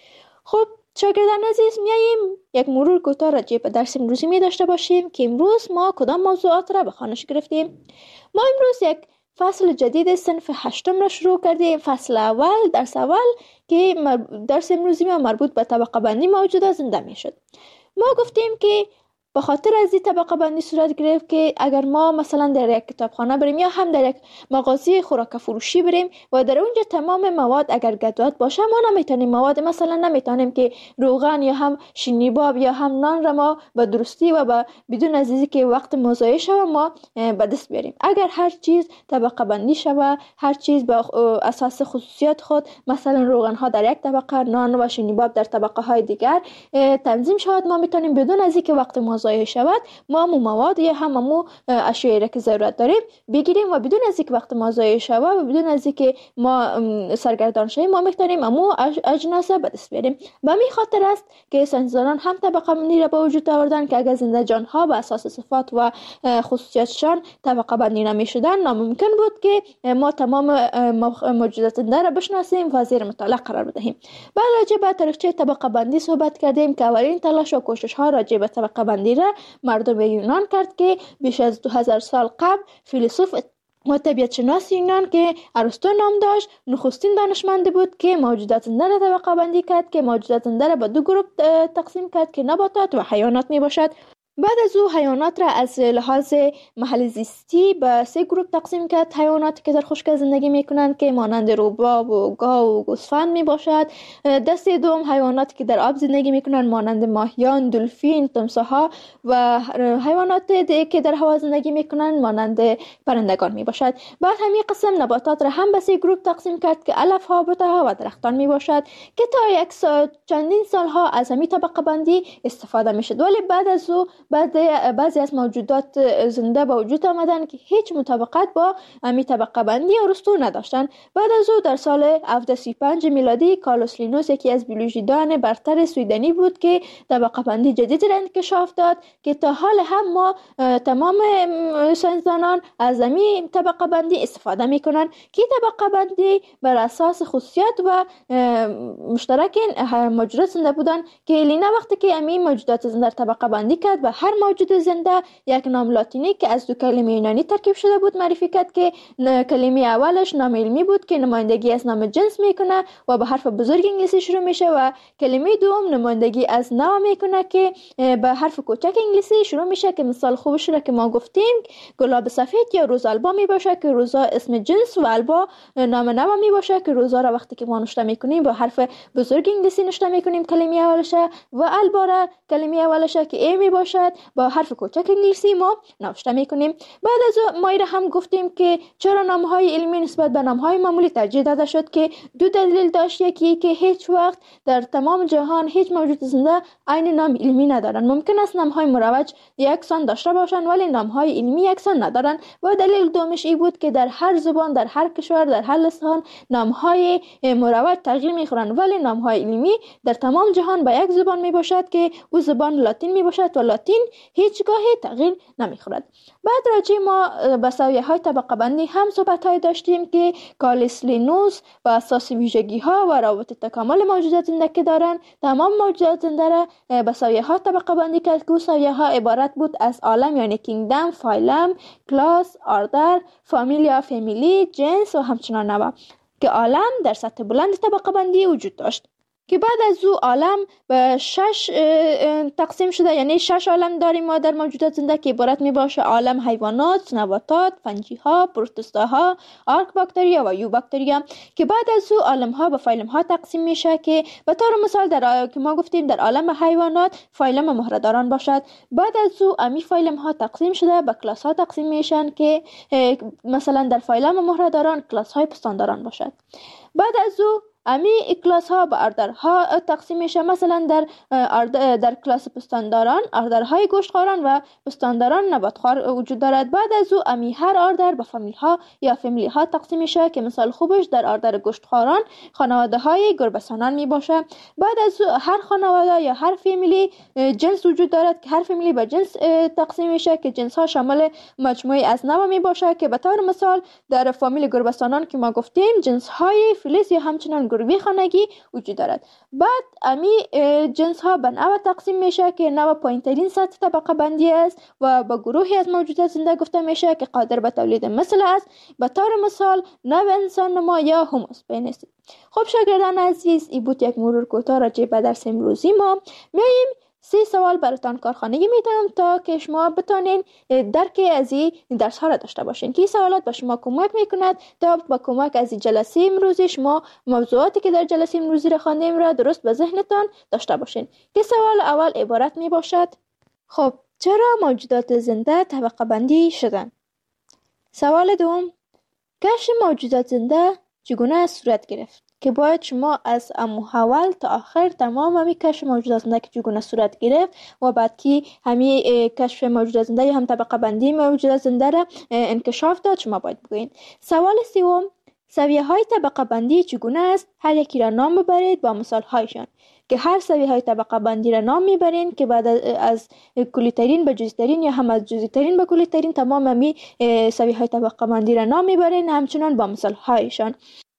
خب شاگردان عزیز، میاییم یک مرور کوتاه راجع به درس امروزی می داشته باشیم که امروز ما کدام موضوعات را به خوانش گرفتیم. ما امروز یک فصل جدید صنف هشتم را شروع کردیم. فصل اول، درس اول که درس امروزی ما مربوط به طبقه بندی موجودات زنده می شد. ما گفتیم که به خاطر از این طبقه بندی صورت گرفت که اگر ما مثلا در یک کتابخانه بریم یا هم در یک مغازه خوراک فروشی بریم و در اونجا تمام مواد اگر گدوات باشه، ما نمیتونیم مواد مثلا نمیتونیم که روغن یا هم شینیباب یا هم نان را ما به درستی و با بدون از اینکه که وقت مضایع شود ما به دست بیاریم. اگر هر چیز طبقه بندی شود، هر چیز به اساس خصوصیات خود، مثلا روغن ها در یک طبقه، نان و شینیباب در طبقه های دیگر تنظیم شود، ما میتونیم بدون از اینکه وقت ضایع شود ما مو مواد یا هم مو اشیایی را که ضرورت داریم بگیریم و بدون از اینکه وقت ما ضایع شود و بدون از اینکه ما سرگردان شویم ما میتونیم مو اجناس به دست بیاریم. به همین خاطر است که ساینسدانان هم طبقه بندی را به وجود آوردن که اگر زنده جان ها به اساس صفات و خصوصیاتشان طبقه بندی نمیشدن، ناممکن بود که ما تمام موجودات زنده را بشناسیم و زیر مطالعه قرار بدهیم. بعد راجع به تاریخچه طبقه بندی صحبت کردیم که اولین تلاش و کوشش ها راجع به طبقه بندی را مردم یونان کرد که بیش از دو هزار سال قبل فیلسوف و طبیعت شناس یونان که ارسطو نام داشت نخستین دانشمند بود که موجودات زنده را طبقه بندی کرد که موجودات زنده را به دو گروه تقسیم کرد که نباتات و حیوانات می باشد. بعد از او حیوانات را از لحاظ محل زیستی به سه گروه تقسیم کرد. حیواناتی که در خشکی زندگی میکنند که مانند روباب و گاو و گوسفند می باشد. دسته دوم حیواناتی که در آب زندگی میکنند مانند ماهیان، دلفین، تمساح‌ها و حیوانات که در هوا زندگی میکنند مانند پرندگان می باشد. بعد همین قسم نباتات را هم به سه گروه تقسیم کرد که علف ها، بوته و درختان می باشد که تا یک سال چندین سالها از همین طبقه بندی استفاده میشد. ولی بعد از او بعد بعضی از موجودات زنده به وجود آمدن که هیچ مطابقت با همین طبقه بندی ارسطو نداشتن. بعد از او در سال هفتصد و سی و پنج میلادی کارلوس لینوس یکی از بیولوژیدان برتر سویدنی بود که طبقه بندی جدید را انکشاف داد که تا حال هم ما تمام ساینسدانان از همین طبقه بندی استفاده میکنن که طبقه بندی بر اساس خصوصیات و مشترک موجودات زنده بودن که لینا وقتی که همین موجودات زنده طبقه بندی کرد و هر موجود زنده یک نام لاتینی که از دو کلمه یونانی ترکیب شده بود معرفی کرد که کلمه اولش نام علمی بود که نمایندگی از نام جنس میکنه و به حرف بزرگ انگلیسی شروع میشه و کلمه دوم نمایندگی از نوع میکنه که به حرف کوچک انگلیسی شروع میشه که مثال خوبش را که ما گفتیم گلاب سفید یا روز البا میباشه که روزا اسم جنس و البا نام نوع میباشه که روزا را وقتی که ما نوشته میکنیم با حرف بزرگ انگلیسی نوشته میکنیم کلمه اولشه و البا را کلمه اولشه که ای میباشد با حرف کوچک انگلیسی ما نوشته میکنیم. بعد از ما هم گفتیم که چرا نامهای علمی نسبت به نامهای معمولی ترجیح داده شد که دو دلیل داشت. یکی که هیچ وقت در تمام جهان هیچ موجود زنده عین نام علمی ندارن. ممکن است نامهای مروج یکسان داشته باشند ولی نامهای علمی یکسان ندارن. و دلیل دومش این بود که در هر زبان، در هر کشور، در هر لسان نامهای مروج تغییر میخورن ولی نامهای علمی در تمام جهان به یک زبان میباشد که او زبان لاتین میباشد و لاتین هیچگاهی تغییر نمیخورد. بعد راجع ما به سویه های طبقه بندی هم صحبت های داشتیم که کارلوس لینوس و اساس ویژگی ها و روابط تکامل موجودات زنده که دارن تمام موجودات زنده را به سویه ها طبقه بندی کرد که سویه ها عبارت بود از عالم یعنی کینگدم، فایلم، کلاس، آردر، فامیلیا، فامیلی، جنس و همچنان نوع که عالم در سطح بلند طبقه بندی وجود داشت. که بعد از او عالم به شش تقسیم شده، یعنی شش عالم داریم ما در موجودات زنده که عبارت می باشه عالم حیوانات، نباتات، فنجی ها، پروتوزوا، آرک باکتریا و یو باکتریا، که بعد از او عالم ها به فایلم ها تقسیم میشه که به طور مثال در که ما گفتیم در عالم حیوانات فایلم مهره‌داران باشد. بعد از او امی فایلم ها تقسیم شده به کلاس ها تقسیم میشن که مثلا در فایلم مهره‌داران کلاس های پستانداران باشد. بعد از او امی کلاس ها به اردرها تقسیم میشه، مثلا در در کلاس پستانداران اردرهای گوشتخواران و پستانداران نباتخوار وجود دارد. بعد از او امی هر اردر به فامیل ها یا فامیلی ها تقسیم میشه که مثال خوبش در اردر گوشتخواران خانواده های گربه‌سانان می باشه. بعد از او هر خانواده یا هر فامیلی جنس وجود دارد که هر فامیلی به جنس تقسیم میشه که جنس ها شامل مجموعه از نوع می باشه که به طور مثال در فامیل گربه‌سانان که ما گفتیم جنس های فلیس یا همچنان گربه خانگی وجود دارد. بعد امی جنس ها به نوع تقسیم میشه که نوع پایین ترین سطح طبقه بندی است و با گروهی از موجودات زنده گفته میشه که قادر به تولید مثل است، به طور مثال نوع انسان نما یا هومو ساپینس. خب شاگردان عزیز، این بود یک مرور کوتاه راجع به درس امروزی ما. میایم سه سوال براتان کارخانگی میدم تا که شما بتانین درک از این درس ها را داشته باشین که این سوالات به شما کمک میکند تا با کمک از این جلسه امروزی شما موضوعاتی که در جلسه امروزی را خواندیم را درست به ذهنتان داشته باشین. که سوال اول عبارت می باشد: خب چرا موجودات زنده طبقه بندی شدن؟ سوال دوم: کشف موجودات زنده چگونه صورت گرفت؟ که باید شما از اول تا آخر تمام همی کشف موجودات زنده که چگونه صورت گرفت و بعد که همی کشف موجودات زنده یا هم طبقه بندی موجودات زنده را انکشاف داد شما باید بگوین. سوال سوم: سویه های طبقه بندی چگونه است؟ هر یکی را نام ببرید با مثال هایشان که هر سویه های طبقه بندی را نام میبرین که بعد از کلی ترین به جزئی ترین یا هم از جزئی ترین به کلی ترین تمام همی سویه های طبقه بندی را نام میبرین همچنان با مثال هایشان.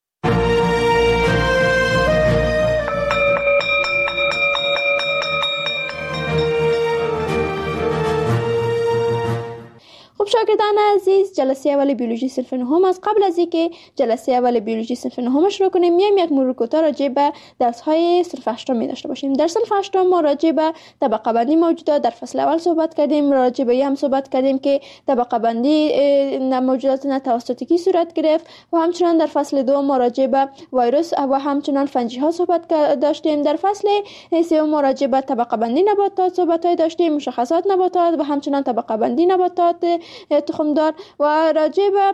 خب شاگردان عزیز، جلسه اول بیولوژی صنف نهم است. قبل از اینکه جلسه اول بیولوژی صنف نهم شروع کنیم میایم یک مرور کوتاه راجع به درس های صنف هشتم می داشته باشیم. در صنف هشتم ما راجع به طبقه بندی موجودات در فصل اول صحبت کردیم، راجع به هم صحبت کردیم که طبقه بندی موجودات نه توسط کی صورت گرفت و همچنان در فصل دو ما راجع به ویروس و همچنان فنجی ها صحبت داشتیم. در فصل سوم ما راجع به طبقه بندی نباتات صحبت های داشتیم، مشخصات نباتات و همچنان طبقه بندی نباتات تخمدار و راجع به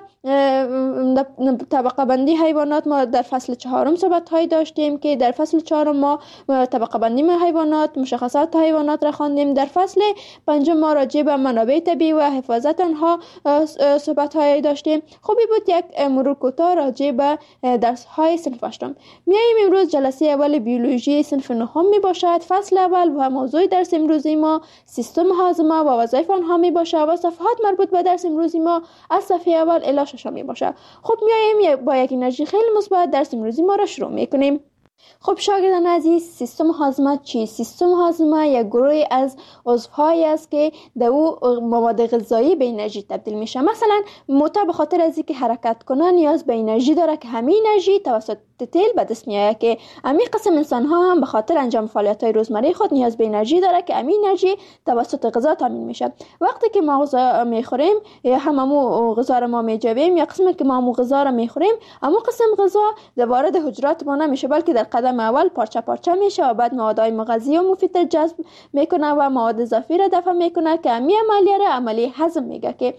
طبقه بندی حیوانات ما در فصل چهارم صحبت های داشتیم که در فصل چهارم ما طبقه بندی حیوانات، مشخصات حیوانات را خواندیم. در فصل پنجم ما راجع به منابع طبیعی و حفاظت آنها صحبت های داشتیم. خوبی بود یک مرور کوتاه راجع به درس های صنف هشتم. میایم امروز جلسه اول بیولوژی صنف نهم می باشد. فصل اول و موضوع درس امروزی ما سیستم هاضمه و وظایف آنها می باشد و صفحات مربوط به درس امروزی ما از صفحه اول الی ششم می باشه. خب میایم با یک انرژی خیلی مثبت درس امروزی ما را شروع میکنیم. خب شاگردان عزیز، سیستم هاضمه چی؟ سیستم هاضمه یک گروه از عضوهایی است که در او مواد غذایی به انرژی تبدیل میشه. مثلا موتور به خاطر از اینکه حرکت کنه نیاز به انرژی داره که همین انرژی توسط تیل به دست میاد که همین قسم انسان ها هم به خاطر انجام فعالیت های روزمره خود نیاز به انرژی داره که همین انرژی توسط غذا تامین میشه. وقتی که ما غذا میخوریم یا هممو غذا رو ما میجویم یا قسمی که ما مو غذا رو میخوریم اما قسم غذا وارد حجرات ما نمیشه بلکه در قدم اول پارچه پارچه میشه و بعد موادهای مغذی و مفید جذب میکنه و مواد اضافی را دفع میکنه که همین عملیه را عملیه هضم میگه که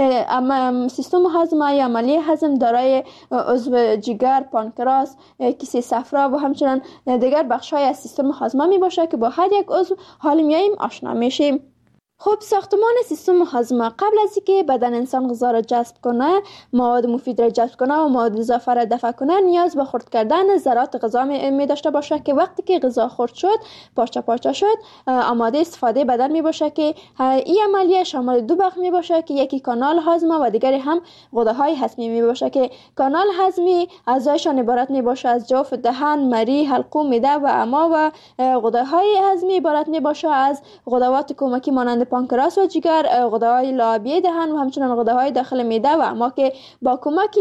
سیستم هاضمه یا عملیه هضم دارای عضو جگر، پانکراس، کیسه صفرا و همچنان دیگر بخش‌های از سیستم هاضمه می باشه که با هر یک عضو حال میاییم آشنا میشیم. خب ساختمان سیستم هاضمه قبل از اینکه بدن انسان غذا را جذب کنه، مواد مفید را جذب کنه و مواد اضافه را دفع کنه نیاز به خرد کردن ذرات غذا می داشته باشه که وقتی که غذا خرد شد، پارچه پارچه شد، آماده استفاده بدن می باشه که این عملیه شامل دو بخش می باشه که یکی کانال هاضمه و دیگری هم غده‌های هضمی می باشه که کانال هضمی اعضایشان عبارت می باشه از جوف دهان، مری، حلقوم، معده و امعا و غده‌های هضمی عبارت می باشه از غدوات کمکی مانند پانکراس و جگر، غده های لعابی دهن و همچنین غده های داخل معده و ما که با کمک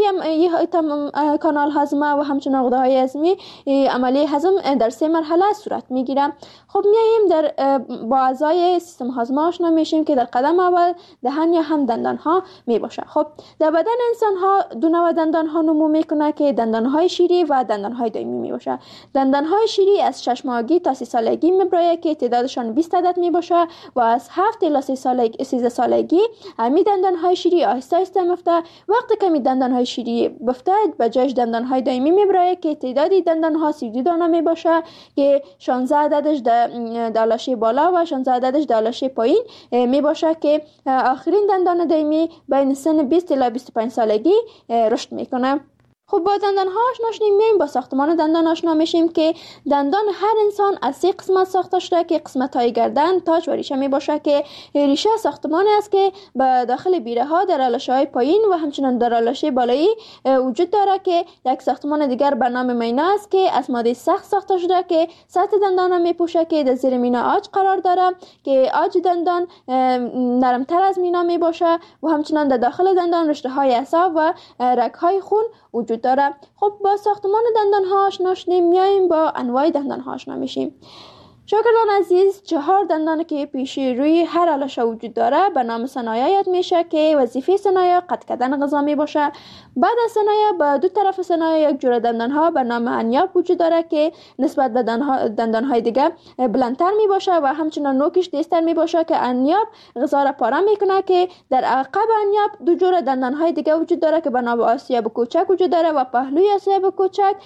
کانال هضمه و همچنین غده های هضمی عملیه هضم در سه مرحله صورت میگیره. خب میایم در با اعضای سیستم هضم آشنا میشیم که در قدم اول دهن یا هم دندان ها می باشه. خب در بدن انسان ها دو نوع دندان ها نمو میکنه که دندان های شیری و دندان های دائمی می باشه. دندان های شیری از شش ماهگی تا سی سالگی میبرایه که تعدادشان بیست عدد می باشه و از هفت الی سیزده سالگی می دندان های شیری آهسته آهسته میفته. وقتی که می دندان های شیری بفته به جایش دندان های دائمی میبرایه که تعدادی دندان ها سی و دو دانه می باشه که شانزده عددش در لاشه بالا و شانزده عددش در لاشه پایین می باشه که آخرین دندان دائمی بین سن بیست الی بیست و پنج سالگی رشد میکنه. خب با دندان ها آشنا شدیم، میایم با ساختمان دندان آشنا میشیم که دندان هر انسان از سه قسمت ساخته شده که قسمت های گردن، تاج و ریشه می باشه که ریشه ساختمانی است که به داخل بیره ها در آلاشه های پایین و همچنین در آلاشه بالایی وجود داره که یک ساختمان دیگر به نام مینا است که از ماده سخت ساخته شده که سطح دندان را می پوشه که در زیر مینا آج قرار داره که آج دندان نرمتر از مینا می باشه و همچنین در داخل دندان رشته های اعصاب و رگ های خون وجود داره. خب با ساختمان دندان ها آشنا شدیم، میایم با انواع دندان ها آشنا میشیم. شاگردان عزیز، چهار دندان که پیش روی هر آلاشه وجود داره به نام ثنایا یاد میشه که وظیفه ثنایا قطع کردن غذا می باشه. بعد از ثنایا به دو طرف ثنایا یک جوره دندان ها به نام انیاب وجود داره که نسبت به دندان های دیگه بلندتر می باشه و همچنین نوکش تیزتر می باشه که انیاب غذا را پاره میکنه که در عقب انیاب دو جوره دندان های دیگه وجود داره که به نام آسیاب کوچک وجود داره و پهلوی آسیاب کوچک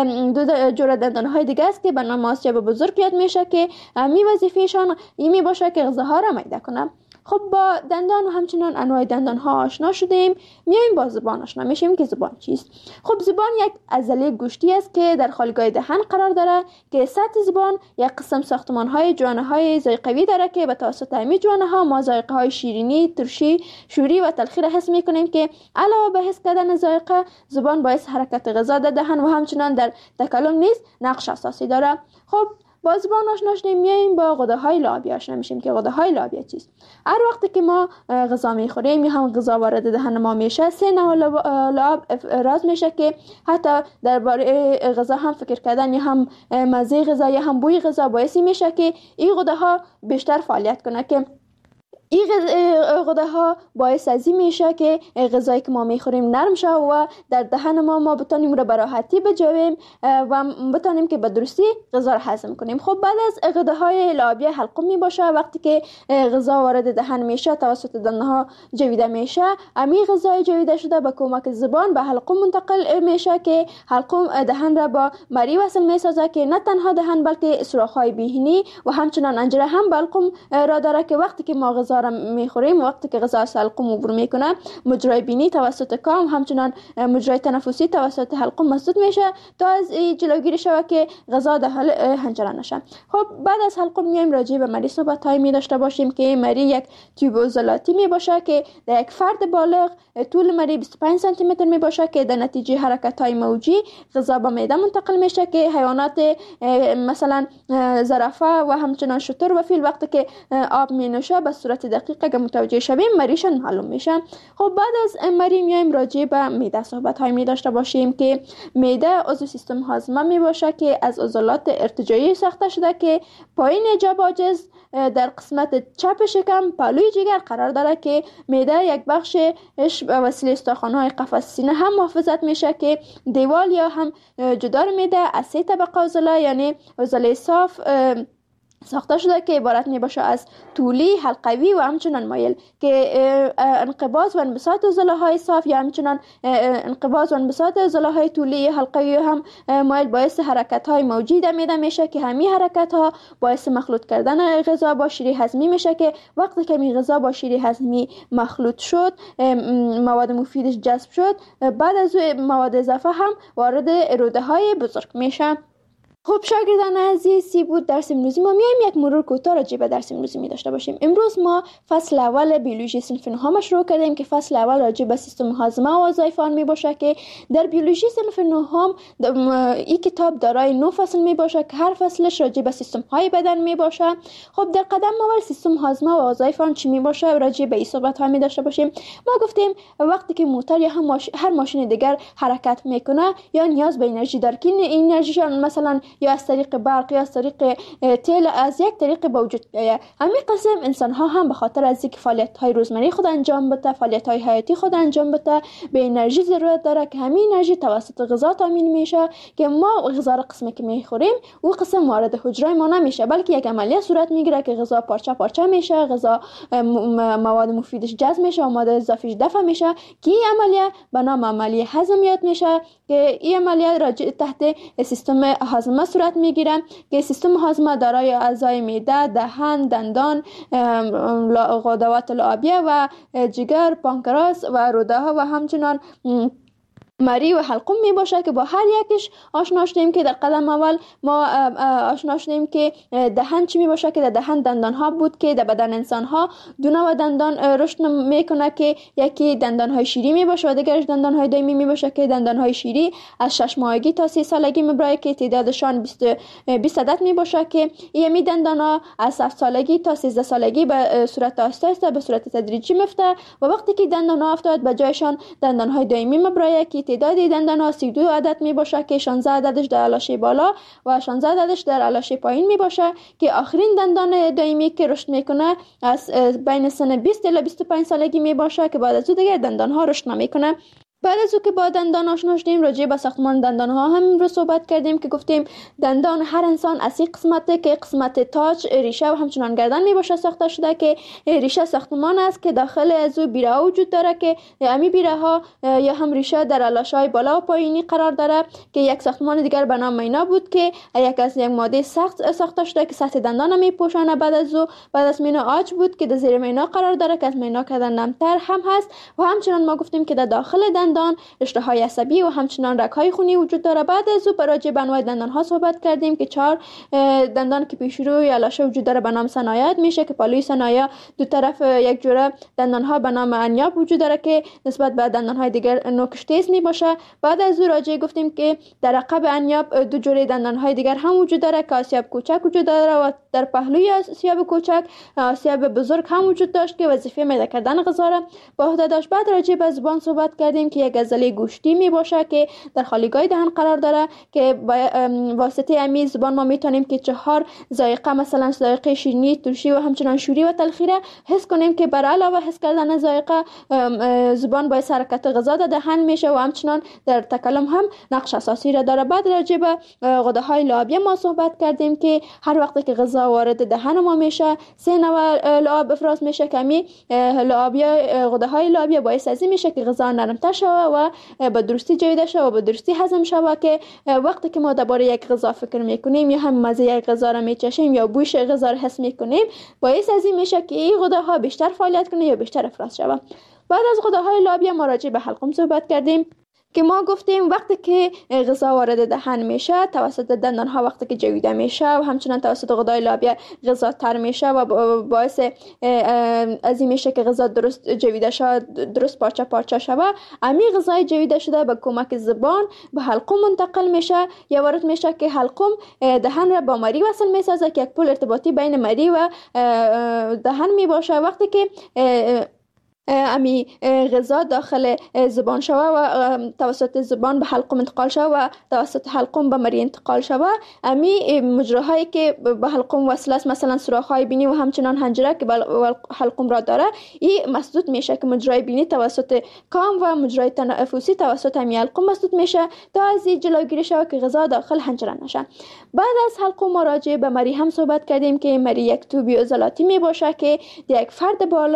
دو جوره دندان های دیگه است که به نام آسیاب بزرگ یاد میشه که می وظیفهشان این می باشه که غذاها را میده کنه. خب با دندان و همچنان انواع دندان ها آشنا شدیم، میایم با زبان آشنا میشیم که زبان چیست. خب زبان یک عضله گوشتی است که در خالگاه دهن قرار داره که سطح زبان یک قسم ساختمان های جوانه های ذائقه‌ای داره که به توسط همین جوانه ها ما ذائقه های شیرینی، ترشی، شوری و تلخی را حس میکنیم که علاوه به حس کردن ذائقه، زبان باعث حرکت غذا در دهن و همچنان در تکلم نیز نقش اساسی داره. خب با زبان آشنا شدیم، میایم با غده های لعابی آشنا میشیم که غده های لعابی چیست. هر وقتی که ما غذا میخوریم یا هم غذا وارد دهن ما میشه، سه نوع لعاب افراز میشه که حتی درباره غذا هم فکر کردن یا هم مزه غذا یا هم بوی غذا باعث میشه که این غده ها بیشتر فعالیت کنه که این غده ها باعث از این میشه که غذایی که ما میخوریم نرم شه و در دهن ما ما بتونیم رو به راحتی بجویم و بتونیم که به درستی غذا رو هضم کنیم. خب بعد از غده های لعابی حلقوم می باشه، وقتی که غذا وارد دهن میشه توسط دندان ها جویده میشه، امی غذای جویده شده به کمک زبان به حلقوم منتقل میشه که حلقوم دهن را با مری وصل میسازه که نه تنها دهن بلکه سوراخ های بینی و همچنان انجره هم به حلقوم را داره که وقتی که ما غذا میخوریم وقتی که غذا از حلقوم عبور میکنه، مجرای بینی توسط کام همچنان مجرای تنفسی توسط حلقوم مسدود میشه تا از جلوگیری شود که غذا داخل حنجره نشه. خب بعد از حلقوم میایم راجع به مری صحبت های می داشته باشیم که مری یک تیوب عضلاتی می باشه که در یک فرد بالغ طول مری بیست و پنج سانتی متر می باشه که در نتیجه حرکت های موجی غذا به معده منتقل میشه که حیوانات مثلا زرافه و همچنان شتر و فیل وقتی که آب می نوشه به صورت دقیق اگه متوجه شویم مریشان معلوم میشن. خب بعد از مری میایم راجع به معده صحبت های می داشته باشیم که معده عضو سیستم هاضمه می باشه که از عضلات ارتجاعی ساخته شده که پایین جب عاجز در قسمت چپ شکم پهلوی جگر قرار داره که معده یک بخشش به وسیله استخوان‌های قفس سینه هم محافظت میشه که دیوال یا هم جدار معده از سه طبقه عضله یعنی عضله صاف ساخته شده که عبارت می باشه از طولی، حلقوی و همچنان مایل که انقباض و انبساط عضله های صاف یا همچنان انقباض و انبساط عضله های طولی، حلقوی هم مایل باعث حرکت های موجی در معده میشه که همین حرکت ها باعث مخلوط کردن غذا با شیره هضمی میشه که وقتی که می غذا با شیره هضمی مخلوط شد، مواد مفیدش جذب شد، بعد از مواد اضافه هم وارد روده های بزرگ میشه. خب شاگردان عزیز، سی بود درس امروزی ما. میایم یک مرور کوتاه راجع به درس امروزی می داشته باشیم. امروز ما فصل اول بیولوژی صنف نهم شروع کردیم که فصل اول راجع به سیستم هاضمه و وظایف آن می باشه که در بیولوژی صنف نهم این کتاب دارای نه فصل می باشه که هر فصلش راجع به سیستم های بدن می باشه. خب در قدم اول سیستم هاضمه و وظایف آن چی می باشه راجع به این صحبت ها می داشته باشیم. ما گفتیم وقتی که موتور یا هم ماش... هر ماشین دیگر حرکت میکنه یا نیاز به انرژی داره که این انرژیشان مثلا یا از طریق برق یا از طریق تیل از یک طریق به وجود بیاید. همین قسم انسان ها هم به خاطر از اینکه فعالیت های روزمره خود انجام بده، فعالیت های حیاتی خود انجام بده، به انرژی ضرورت داره که همین انرژی توسط غذا تامین میشه که ما غذا را قسمی که میخوریم او قسم وارد حجره ما نمیشه، بلکه یک عملیه صورت میگیره که غذا پارچه پارچه میشه، غذا مواد مفیدش جذب میشه و مواد اضافیش دفع میشه که این عملیه به نام عملیه هضمیات میشه که این عملیه راجع تحت سیستم هاضمه صورت میگیره که سیستم هاضمه دارای اعضای معده، دهان، دندان، غدوات لعابیه و جگر، پانکراس و روده ها و همچنان مری و حلقوم می باشه که با هر یکش آشنا شدیم که در قدم اول ما آشنا شدیم که دهن چی می باشه که در دهن دندان ها بود که در بدن انسان ها دو نوع دندان رشد میکنه که یکی دندان های شیری می باشه و دیگرش دندان های دایمی می باشه که دندان های شیری از شش ماهگی تا سی سالگی میبره که تعدادشان بیست عدد می باشه که یمی دندان ها از هفت سالگی تا سیزده سالگی به صورت آهسته آهسته به صورت تدریجی میفته و وقتی که دندان ها افتاد به جایشان دندان های دایمی میبره که تعداد دندان ها سی و دو عدد می باشه که شانزده عددش در علاشه بالا و شانزده عددش در علاشه پایین می باشه که آخرین دندان دایمی که رشد میکنه از بین سن بیست الی بیست و پنج سالگی می باشه که بعد از او دیگه دندان ها رشد نمیکنه. بعد از او که با دندان آشنا شدیم راجع به ساختمان دندان ها هم رو صحبت کردیم که گفتیم دندان هر انسان از این قسمته که قسمت تاج، ریشه و همچنان گردن می باشه ساخته شده که ریشه ساختمان است که داخل از او بیره ها وجود داره که امی بیره ها یا هم ریشه در علاشه های بالا و پایینی قرار داره که یک ساختمان دیگر به نام مینا بود که یک از یک ماده سخت ساخته شده که سطح دندان می پوشانه. بعد از او بعد از مینا عاج بود که در زیر مینا قرار داره که از مینا کردن نمتر هم هست و همچنان ما گفتیم که در داخل دندان رشته های عصبی و همچنان رگ های خونی وجود داره. بعد از او راجع به انواع دندان ها صحبت کردیم که چهار دندان که پیش روی علاشه وجود داره به نام ثنایا میشه که پالوی ثنایا دو طرف یک جوره دندان ها به نام انیاب وجود داره که نسبت به دندان های دیگر نوکش تیز می باشه. بعد از او راجع گفتیم که در عقب انیاب دو جوره دندان های دیگر هم وجود داره که آسیاب کوچک وجود داره و در پهلوی آسیاب کوچک آسیاب بزرگ هم وجود داشت که وظیفه معده کردن غذا را به عهده داشت. بعد راجع به زبان صحبت کردیم که یک عضله گوشتی می باشه که در خالیگاه دهان قرار داره که با واسطه امی زبان ما میتونیم که چهار ذائقه مثلا ذائقه شیرینی، ترشی و همچنان شوری و تلخی را حس کنیم که بر علاوه حس کردن ذائقه زبان باعث حرکت غذا در دهان میشه و همچنان در تکلم هم نقش اساسی را داره. بعد راجع به غده های لعابیه ما صحبت کردیم که هر وقت که غذا وارد دهان ما میشه سه نوع لعاب افراز میشه که امی لعابیه غده های لعابیه باعث ازی میشه که غذا نرمتر شوه و به درستی جویده شوه و به درستی هضم شوه که وقتی که ما درباره یک غذا فکر میکنیم یا هم مزه یک غذا را میچشیم یا بوش غذا را حس میکنیم باعث ازی میشه که این غده ها بیشتر فعالیت کنه یا بیشتر افراز شوه. بعد از غده های لعابیه ما راجع به حلقوم صحبت کردیم که ما گفتیم وقتی که غذا وارد دهان میشه توسط دندان ها وقتی که جویده میشه و همچنان توسط غدای لعابیه غذا تر میشه و باعث از این میشه که غذا درست جویده شود، درست پارچه پارچه شود. امی غذای جویده شده به کمک زبان به حلقوم منتقل میشه یا وارد میشه که حلقوم دهان را با مری وصل میسازه که یک پل ارتباطی بین مری و دهان میباشه. وقتی که امی غذا داخل زبان شوه و توسط زبان به حلقوم انتقال شوه و توسط حلقوم به مری انتقال شوه، امی مجراهایی که به حلقوم وصل است مثلا سوراخ‌های بینی و همچنان حنجره که به حلقوم را داره این مسدود میشه که مجرای بینی توسط کام و مجرای تنفسی توسط امی حلقوم مسدود میشه تا از این جلوگیری شوه که غذا داخل حنجره نشه. بعد از حلقوم راجع به مری هم صحبت کردیم که مری یک توبی عضلاتی می باشه که یک فرد بالغ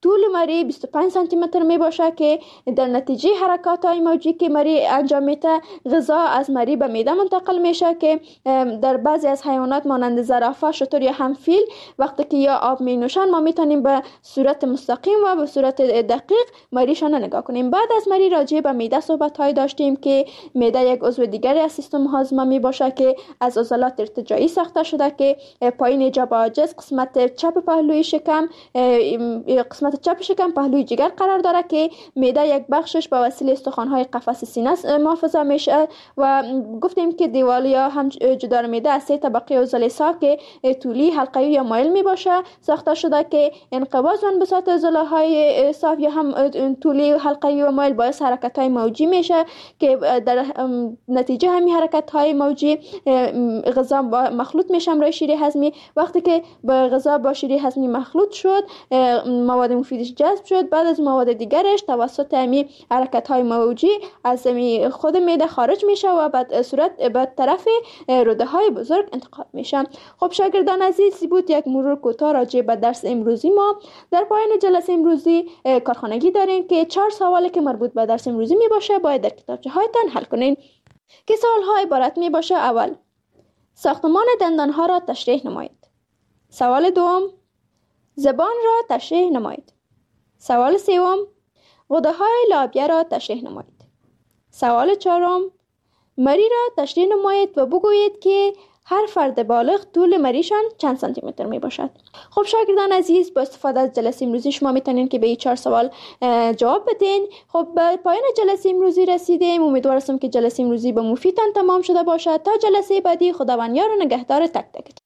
طول مری بیست و پنج سانتی متر می باشه که در نتیجه حرکات های موجی که مری انجام میده غذا از مری به معده منتقل میشه که در بعضی از حیوانات مانند زرافه، شتر یا هم فیل وقتی که یا آب می نوشن ما میتونیم به صورت مستقیم و به صورت دقیق مریشان نگاه کنیم. بعد از مری راجع به معده صحبت های داشتیم که معده یک عضو دیگری از سیستم هاضمه می باشه که از عضلات ارتجاعی ساخته شده که پایین جبهه عاجز، قسمت چپ پهلوی شکم، قسمت چپ شکم پهلوی جگر قرار داره که معده یک بخشش به وسیله استخوان‌های قفس سینه محافظه میشه و گفتیم که دیوال یا هم جدار معده از سه طبقه عضله ساک طولی، حلقه‌ای یا مایل می باشه ساخته شده که انقباض و انبساط عضله‌های صاف یا هم طولی و حلقه‌ای و مایل باعث حرکت‌های موجی میشه که در نتیجه همین حرکت‌های موجی غذا مخلوط میشه برای شیره هضمی. وقتی که با غذا با شیره هضمی مخلوط شد مواد مفیدش جذب شد، بعد از مواد دیگرش توسط همین حرکت‌های موجی از خود معده خارج میشه و بعد صورت به طرف روده های بزرگ انتقال میشه. خب شاگردان عزیز، بود یک مرور کوتاه راجع به درس امروزی ما. در پایان جلسه امروزی کارخانگی داریم که چهار سوالی که مربوط به درس امروزی می باشه باید در کتابچه هایتان حل کنین که سوال ها عبارت می باشه: اول، ساختمان دندان ها را تشریح نمایید. سوال دوم، زبان را تشریح نمایید. سوال سوم، غده های لابیه را تشریح نمایید. سوال چهارم، مری را تشریح نمایید و بگویید که هر فرد بالغ طول مریشان چند سانتی متر می باشد. خب شاگردان عزیز، با استفاده از جلسه امروزی شما میتونین که به این چهار سوال جواب بدین. خب به پایان جلسه امروزی رسیدیم. امیدوار هستم که جلسه امروزی به مفیدتان تمام شده باشد. تا جلسه بعدی، خداوند یار و نگهدار تک تک.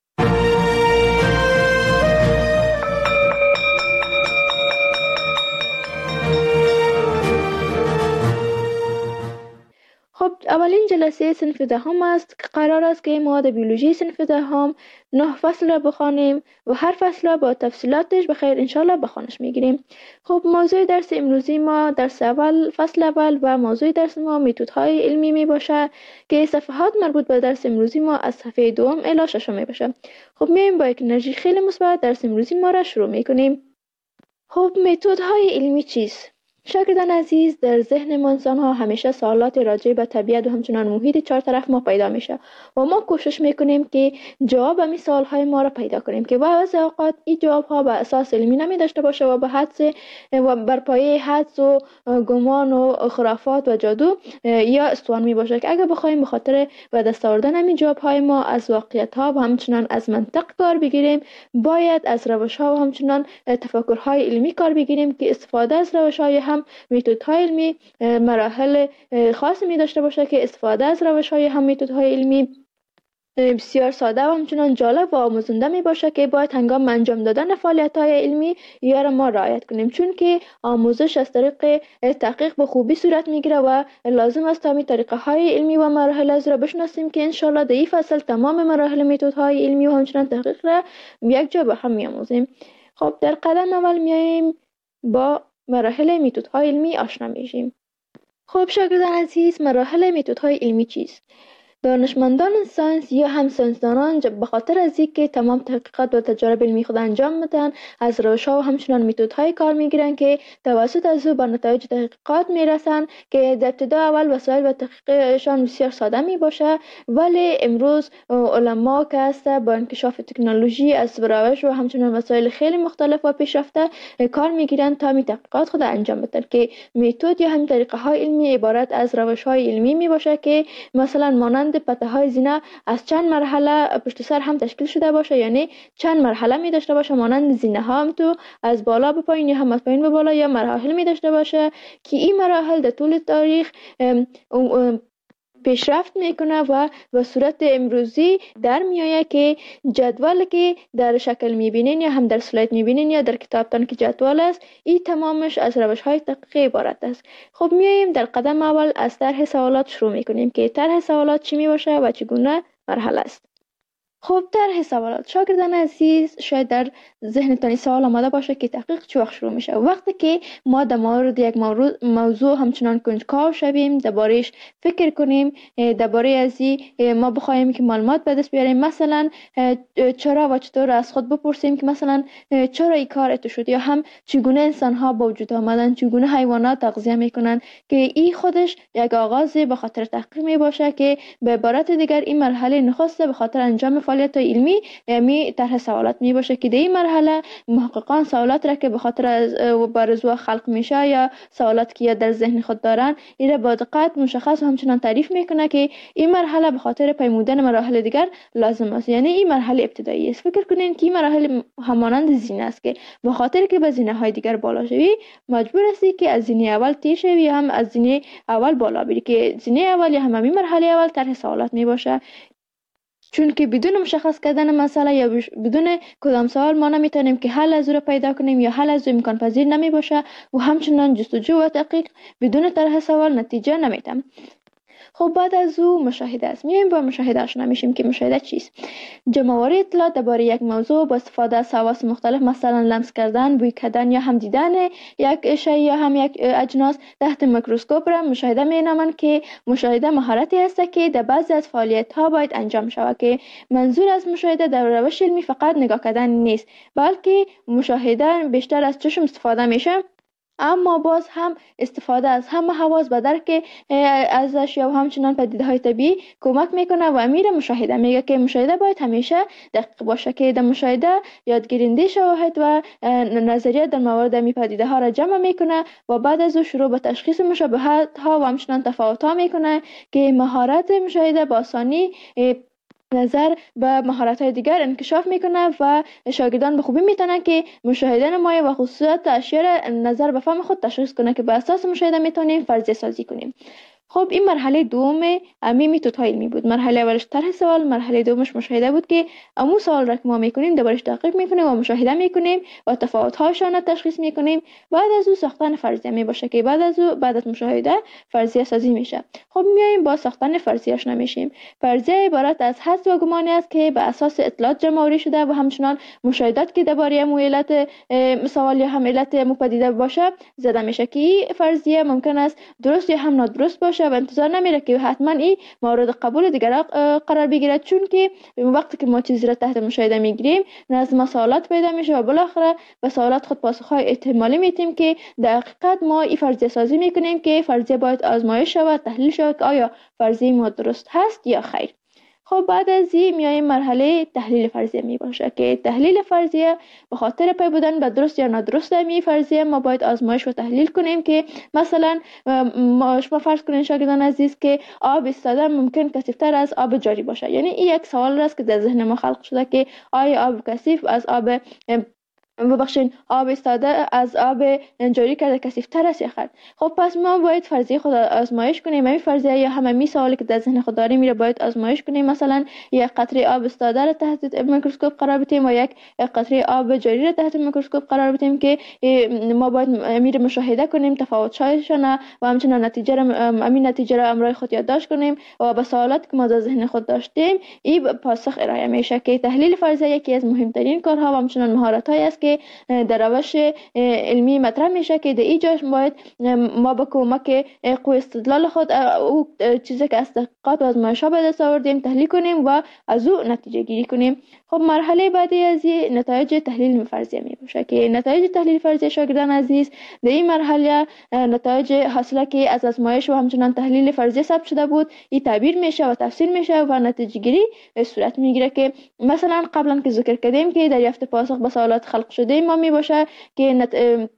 خب اولین جلسه صنف دهم است که قرار است که ما در بیولوژی صنف دهم نه فصل را بخوانیم و هر فصل را با تفصیلاتش بخیر انشالله بخوانش میگیریم. خب موضوع درس امروزی ما درس اول فصل اول و موضوع درس ما متدهای علمی می باشه که صفحات مربوط به درس امروزی ما از صفحه دوم الی ششم می باشه. خب میایم با یک انرژی خیلی مثبت درس امروزی ما را شروع میکنیم. خب متدهای علمی چیست؟ شاگردان عزیز، در ذهن انسان ها همیشه سوالات راجع به طبیعت و همچنان محیط چهار طرف ما پیدا میشه و ما کوشش میکنیم که جواب همین سوال های ما را پیدا کنیم که بعضی اوقات این جواب ها به اساس علمی نمی داشته باشه و به حدس و بر پایه حدس و گمان و خرافات و جادو یا استوان می باشه که اگر بخوایم به خاطر به دست آوردن همین جواب های ما از واقعیت ها و همچنان از منطق کار بگیریم، باید از روش ها و همچنان تفکرهای علمی کار بگیریم که استفاده از روش های هم متدهای علمی مراحل خاصی می داشته باشه که استفاده از روش های هم متدهای علمی بسیار ساده و همچنان جالب و آموزنده می باشه که باید هنگام انجام دادن فعالیت های علمی یا را ما رعایت کنیم، چون که آموزش از طریق تحقیق به خوبی صورت می گیره و لازم است تا می طریقه های علمی و مراحل از را بشناسیم که انشالله در این فصل تمام مراحل متدهای علمی و همچنان تحقیق را یک جا به هم می آموزیم. خب در قدم اول میاییم با مراحل متدهای علمی آشنا میشیم. خب شاگردان عزیز، مراحل متدهای علمی چیست؟ دانشمندان ساینس یا هم ساینسدانان به خاطر از اینکه تمام تحقیقات و تجارب علمی خود انجام میدن، از روش‌ها و همچنان متدهای کار میگیرن که توسط از او به نتایج تحقیقات میرسن که در ابتدا اول وسایل و تحقیقشان بسیار ساده می باشه، ولی امروز علما که هست با انکشاف تکنولوژی از روش و همچنان وسایل خیلی مختلف و پیشرفته کار میگیرن تا می تحقیقات خود انجام بدن که متد یا هم طریقه های علمی عبارت از روش های علمی می باشه که مثلا مانند پته های زینه از چند مرحله پشت سر هم تشکیل شده باشه، یعنی چند مرحله می داشته باشه، مانند زینه ها هم تو از بالا به پایین یا هم از پایین به بالا یا مراحل می داشته باشه که این مراحل در طول تاریخ ام ام پیشرفت میکنه و به صورت امروزی در میایه که جدول که در شکل میبینین یا هم در سلاید میبینین یا در کتابتان که جدول است، این تمامش از روش های تحقیقی عبارت است. خب میاییم در قدم اول از طرح سوالات شروع میکنیم که طرح سوالات چی میباشه و چگونه مرحله است. خب طرح سوالات. شاگردان عزیز، شاید در ذهنتان سوال آمده باشه که تحقیق چه وقت شروع میشه. وقتی که ما در مورد یک موضوع همچنان کنجکاو شویم، درباره‌اش فکر کنیم، درباره ازی ما بخوایم که معلومات به دست بیاریم، مثلا چرا و چطور از خود بپرسیم که مثلا چرا این کار اتو شد، یا هم چگونه انسان ها با وجود آمدن، چگونه حیوانات تغذیه میکنن، که این خودش یک آغاز به خاطر تحقیق می باشه که به عبارت دیگر این مرحله نخسته به خاطر انجام فعالیت علمی می طرح سوالات می باشه که در این مرحله محققان سوالات را که به خاطر از بارزو خلق میشه یا سوالات که در ذهن خود دارن این را با دقت مشخص و همچنان تعریف میکنه که این مرحله به خاطر پیمودن مراحل دیگر لازم است. یعنی این مرحله ابتدایی است. فکر کنین که این مرحله همانند زینه است که به خاطر که به زینه های دیگر بالا شوی مجبور هستی که از زینه اول تیر شوی یا هم از زینه اول بالا بری، که زینه اول یا هم همین مرحله اول طرح سوالات می باشه. چون که بدون مشخص کردن مسئله یا بدون کدام سوال ما نمیتونیم که حل از او را پیدا کنیم یا حل از او امکان پذیر نمی باشه و همچنان جستجو و تحقیق بدون طرح سوال نتیجه نمیتم. خب بعد از او مشاهده است. میایم با مشاهده آشنا میشیم که مشاهده چیست. جمع‌آوری اطلاعات درباره یک موضوع با استفاده از حواس مختلف، مثلا لمس کردن، بوی کردن یا هم دیدن یک شیء یا هم یک اجناس تحت میکروسکوپ را مشاهده مینامند که مشاهده مهارتی است که در بعضی از فعالیت‌ها باید انجام شود، که منظور از مشاهده در روش علمی فقط نگاه کردن نیست، بلکه مشاهده بیشتر از چشم استفاده میشه، اما باز هم استفاده از همه حواس به درک ازش یا همچنان پدیده‌های طبیعی کمک میکنه و امیر مشاهده میگه که مشاهده باید همیشه دقیق باشه، که در مشاهده یادگیرنده شواهد و نظریه در مورد می پدیده ها را جمع میکنه و بعد از او شروع به تشخیص مشابهت ها و همچنان تفاوت ها میکنه که مهارت مشاهده با آسانی نظر به مهارت‌های دیگر انکشاف میکنه و شاگردان به خوبی میتونن که مشاهده نمایه و خصوصیات اشیاء را نظر به فهم خود تشخیص کنه که به اساس مشاهده میتونیم فرضیه سازی کنیم. خب این مرحله دوم امی میتود علمی بود. مرحله اولش طرح سوال، مرحله دومش مشاهده بود که امو سوال را که ما میکنیم دربارش تحقیق میکنیم و مشاهده میکنیم و تفاوت‌هاشون را تشخیص میکنیم. بعد از او ساختن فرضیه می باشه که بعد از او بعد از مشاهده فرضیه سازی میشه. خب میایم با ساختن فرضیه آشنا میشیم. فرضیه عبارت از حدس و گمانی است که به اساس اطلاعات جمع‌آوری شده و همچنان مشاهدات که درباره مو علت سوال یا هم علت مو پدیده باشه زده میشه، که فرضیه ممکن است درست یا هم نادرست باشه و انتظار نمیره که حتما این مورد قبول دیگر قرار بگیره، چون که وقتی که ما چیزی را تحت مشاهده میگیریم نظم سوالات پیدا میشه و بالاخره به سوالات خود پاسخهای احتمالی میتیم که در حقیقت ما این فرضیه سازی میکنیم که فرضیه باید آزمایش شود، تحلیل شود که آیا فرضیه ما درست هست یا خیر. خب بعد از این میایم مرحله تحلیل فرضیه می باشه که تحلیل فرضیه به خاطر پی بودن به درست یا نادرست می فرضیه ما باید آزمایش و تحلیل کنیم، که مثلا ما شما فرض کنین شاگردان عزیز که آب ایستاده ممکن کثیف‌تر از آب جاری باشه. یعنی این یک سوال است که در ذهن ما خلق شده که آیا آب کثیف از آب ببخشین آب ایستاده از آب جاری کرده کثیف‌تر است یا خیر. خب پس ما باید فرضیه خود آزمایش کنیم. همین فرضیه یا همین سوالی که در ذهن خود داریم میره باید آزمایش کنیم. مثلا یک قطره آب ایستاده را تحت میکروسکوپ قرار بدیم و یک قطره آب جاری را تحت میکروسکوپ قرار بدیم که ما باید امیر مشاهده کنیم تفاوت‌هایشان و همچنین نتیجه را همین نتیجه را امرای خود یادداشت کنیم و به سوالات که ما در ذهن خود داشتیم این پاسخ ارائه میشه، که تحلیل فرضیه یکی از مهمترین کارها و همچنین مهارت‌هایی است که در روش علمی مطرح میشه، که در اینجاش باید ما با کمک قوه استدلال خود او چیزی که از تحقیقات و آزمایش‌ها به دست آوردیم تحلیل کنیم و از او نتیجه گیری کنیم. خب مرحله بعدی از این نتایج تحلیل فرضیه می باشه، که نتایج تحلیل فرضیه شاگردان عزیز در این مرحله نتایج حاصله که از آزمایش و همچنان تحلیل فرضیه ثبت شده بود این تعبیر میشه و تفسیر میشه و نتیجه گیری صورت میگیره، که مثلا قبلا که ذکر کردیم که دریافت پاسخ به سوالات خلق شده ما می باشه که نت...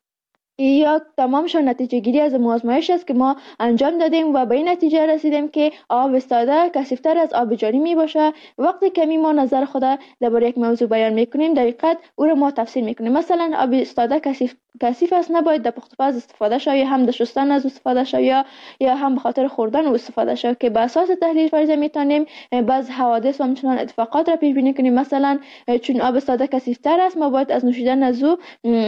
یا تمامشان نتیجه گیری از آزمایش است که ما انجام دادیم و به این نتیجه رسیدیم که آب ایستاده کثیف‌تر از آب جاری می باشه. وقتی که ما نظر خود درباره یک موضوع بیان میکنیم در حقیقت او را ما تفسیر میکنیم. مثلا آب ایستاده کثیف کثیف است، نباید در پخت و پز استفاده شود یا هم در شستن از استفاده شود یا یا هم به خاطر خوردن او استفاده شود که به اساس تحلیل فرضیه میتونیم بعض حوادث و همچنان اتفاقات را پیش بینی کنیم. مثلا چون آب ساده کثیف‌تر است ما باید از نوشیدن از او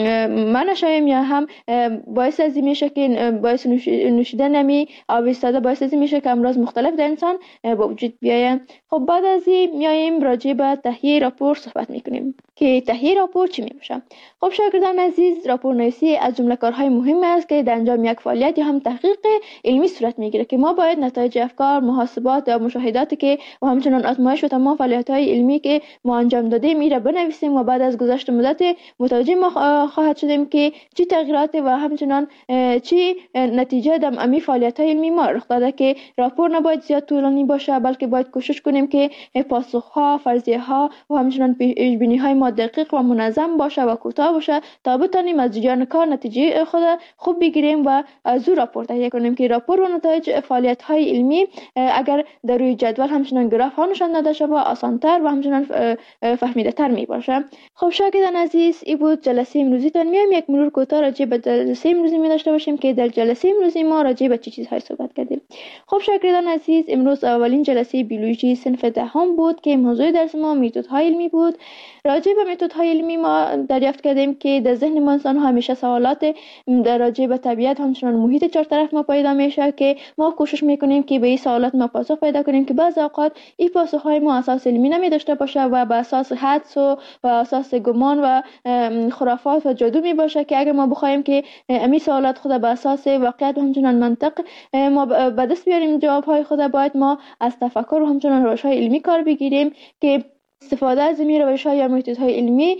منع شویم یا هم باعث از این میشه که باعث نوشیدن نمی آب ساده باعث از این میشه که امراض مختلف در انسان به وجود بیاید. خب بعد از این میایم راجع به تهیه راپور صحبت میکنیم که تهیه راپور چی میشه. خب شاگردان عزیز، راپور نویسی از جمله کارهای مهم است که در انجام یک فعالیت یا هم تحقیق علمی صورت میگیره که ما باید نتایج افکار، محاسبات یا مشاهداتی که و همچنان آزمایش و تمام فعالیت‌های علمی که ما انجام دادیم میره بنویسیم و بعد از گذشت مدت متوجه ما خواهد شدیم که چه تغییرات و همچنان چه نتیجه در امی فعالیت‌های علمی ما رخ داده که راپور نباید زیاد طولانی باشه بلکه باید کوشش کنیم که پاسخ‌ها، فرضیه‌ها و همچنان پیش‌بینی‌های ما دقیق و منظم باشه و کوتاه باشه تا بتونیم از جریان کار نتیجه خود خوب بگیریم و از او راپور تهیه کنیم که راپور و نتایج فعالیت‌های علمی اگر در روی جدول همچنان گراف ها نشان داده شود آسان‌تر و همچنان فهمیده تر می باشه. خب شاگردان عزیز، این بود جلسه امروزی تان. میایم یک مرور کوتاه راجع به جلسه امروزی می داشته باشیم که در جلسه امروزی ما راجع به چه چیزهای صحبت کردیم. خب شاگردان عزیز، امروز اولین جلسه بیولوژی صنف دهم بود که موضوع درس ما متدهای علمی بود. راجع به متدهای علمی ما دریافت کردیم که در ذهن ما انسان همیشه سوالات در راجع به طبیعت همچنان محیط چهار طرف ما پیدا میشه که ما کوشش میکنیم که به این سوالات ما پاسخ پیدا کنیم که بعضی اوقات این پاسخهای ما اساس علمی نمی داشته باشه و به اساس حدس و و اساس گمان و خرافات و جادو می باشه که اگر ما بخوایم که امی سوالات خود به اساس واقعیت و همچنان منطق ما به دست بیاریم جوابهای خود، باید ما از تفکر و همچنان روش‌های علمی کار بگیریم که استفاده از این روش‌های یا متدهای علمی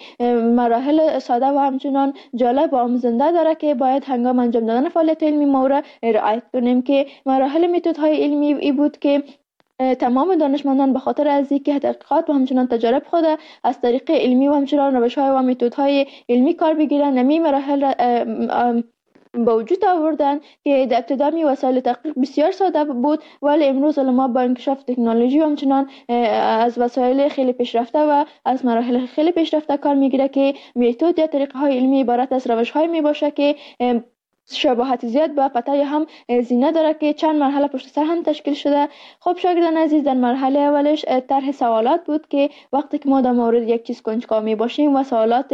مراحل ساده و همچنان جالب و آموزنده داره که باید هنگام انجام دادن فعالیت علمی ما را رعایت کنیم که مراحل متدهای علمی ای بود که تمام دانشمندان به خاطر از اینکه تحقیقات و همچنان تجارب خود از طریق علمی و همچنان روش‌های و متدهای علمی کار بگیرن نمی مراحل با وجود آوردن که در ابتدا می وسایل تحقیق بسیار ساده بود ولی امروز علما با انکشاف تکنولوژی و همچنان از وسایل خیلی پیشرفته و از مراحل خیلی پیشرفته کار میگیره که متد یا طریقه های علمی عبارت از روش های می باشه که شباهت زیاد با پته یا هم زینه داره که چند مرحله پشت سر هم تشکیل شده. خب شاگردان عزیز، در مرحله اولش طرح سوالات بود که وقتی که ما در مورد یک چیز کنجکاو باشیم و سوالات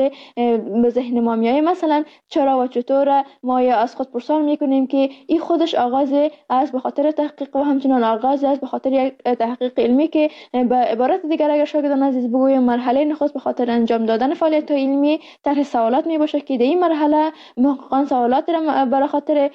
به ذهن ما میایه، مثلا چرا و چطور، ما یا از خود پرسان میکنیم که این خودش آغاز از به خاطر تحقیق و همچنان آغاز از به خاطر یک تحقیق علمی که به عبارت دیگر اگر شاگردان عزیز بگویم مرحله نخست به خاطر انجام دادن فعالیت علمی طرح سوالات می باشه که در این مرحله محققان سوالات را برای خاطر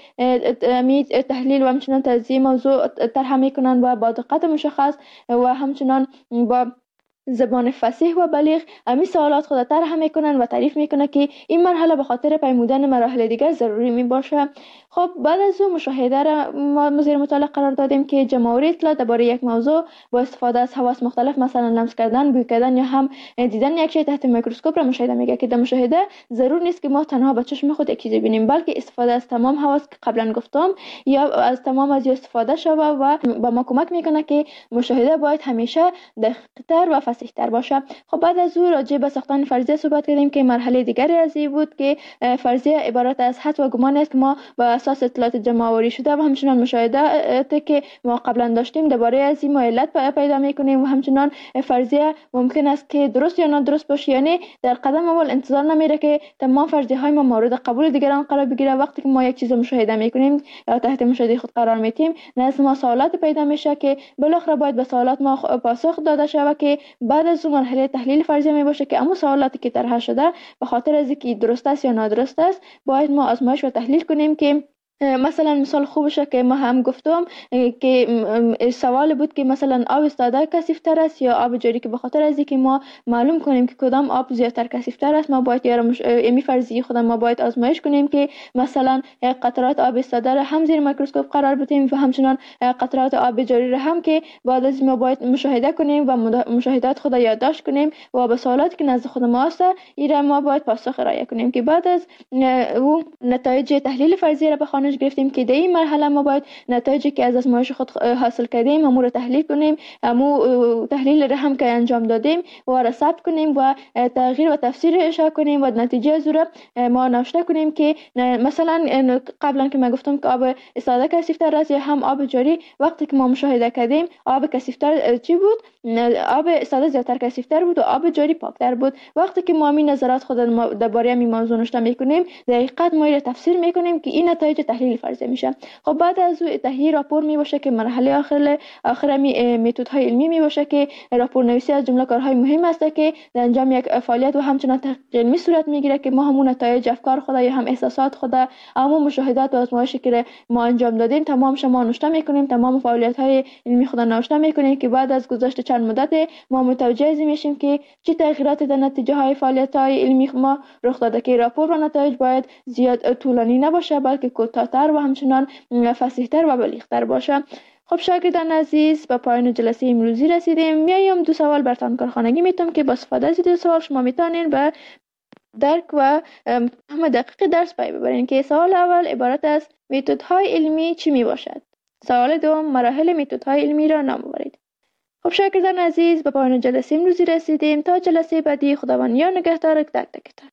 تحلیل و همچنان توضیح موضوع طرح میکنن و با دقت مشخص و همچنان با زبان فصیح و بلیغ امی سوالات خود طرح میکنن و تعریف میکنه که این مرحله به خاطر پیمودن مراحل دیگر ضروری می باشه. خب بعد از اون مشاهده را ما زیر مطالعه قرار دادیم که جمع‌آوری اطلاعات درباره یک موضوع با استفاده از حواس مختلف، مثلا لمس کردن، بوی کردن یا هم دیدن یک شی تحت میکروسکوپ را مشاهده میگه که در مشاهده ضرور نیست که ما تنها با چشم خود یک چیزی ببینیم بلکه استفاده از تمام حواس که قبلا گفتم یا از تمام از استفاده شوه و با ما کمک میکنه که مشاهده باید همیشه دقیق‌تر و فصیح‌تر باشه. خب بعد از اون راجع به ساختن فرضیه صحبت کردیم که مرحله دیگری از این بود که فرضیه عبارت از حدس و گمان است که ما با اساس اطلاعات جمع آوری شده و همچنان مشاهده که ما قبلا داشتیم درباره از این علت پیدا میکنیم و همچنان فرضیه ممکن است که درست یا نادرست باشه، یعنی در قدم اول انتظار نمیره که تمام فرضیه های ما مورد قبول دیگران قرار بگیره. وقتی که ما یک چیز مشاهده میکنیم یا تحت مشاهده خود قرار میدیم نزد ما سوالات پیدا میشه که بالاخره باید به سوالات ما پاسخ داده شود که بعد از اون مرحله تحلیل فرضیه می باشه که اما سوالاتی که طرح شده به خاطر از اینکه درست است یا نادرست است باید ما آزمایش و تحلیل کنیم که مثلا مثال خوبشه که ما هم گفتم که سوال بود که مثلا آب استاده کثیف‌تر است یا آب جاری، که به خاطر از اینکه ما معلوم کنیم که کدام آب زیادتر کثیف‌تر است ما باید یا امی فرضیه خود ما باید آزمایش کنیم که مثلا قطرات آب استاده را هم زیر میکروسکوپ قرار بدیم و همچنان قطرات آب جاری را هم که بعد از ما باید مشاهده کنیم و مشاهدات خود یادداشت کنیم و به سوالاتی که نزد خود ما است ایرا ما باید پاسخ ارائه کنیم که بعد از اون نتایج تحلیل فرضیه را بخوانیم دانش گرفتیم که در این مرحله ما باید نتایجی که از آزمایش خود حاصل کردیم امور تحلیل کنیم، امو تحلیل را هم که انجام دادیم و را ثبت کنیم و تغییر و تفسیرش کنیم و نتیجه از او ما نوشته کنیم که مثلا قبلا که من گفتم که آب استاده کثیف‌تر است یا هم آب جاری، وقتی که ما مشاهده کردیم آب کثیف‌تر چی بود؟ آب استاده زیادتر کثیف‌تر بود و آب جاری پاکتر بود. وقتی که ما این نظرات خود درباره این موضوع نوشته میکنیم دقیقاً ما را تفسیر میکنیم که این نتایج تحلیل فرض میشه. خب بعد از او تهیه راپور می باشه که مرحله آخر آخر می متدهای علمی می باشه که راپور نویسی از جمله کارهای مهم است که در انجام یک فعالیت و همچنان تحقیق علمی صورت میگیره که ما همون نتایج افکار خود یا هم احساسات خود اما مشاهدات و آزمایشی که ما انجام دادیم تمام شما نوشته میکنیم، تمام فعالیت های علمی خود نوشته میکنیم که بعد از گذشت چند مدت ما متوجه میشیم که چه تغییراتی در نتیجه های فعالیت های علمی ما رخ داده که راپور و نتایج باید زیاد طولانی نباشه بلکه کوتاه‌تر و همچنان فصیح‌تر و بلیغ‌تر باشه. خب شاگردان عزیز به پایان جلسه امروزی رسیدیم. میایم دو سوال براتون کارخانگی میتونم که با استفاده از دو سوال شما میتونین به درک و هم دقیق درس پی ببرین که سوال اول عبارت از متدهای علمی چی می باشد؟ سوال دوم مراحل متدهای علمی را نام ببرید. خب شاگردان عزیز به پایان جلسه امروزی رسیدیم. تا جلسه بعدی خداوند یا نگهدار تک تکتان.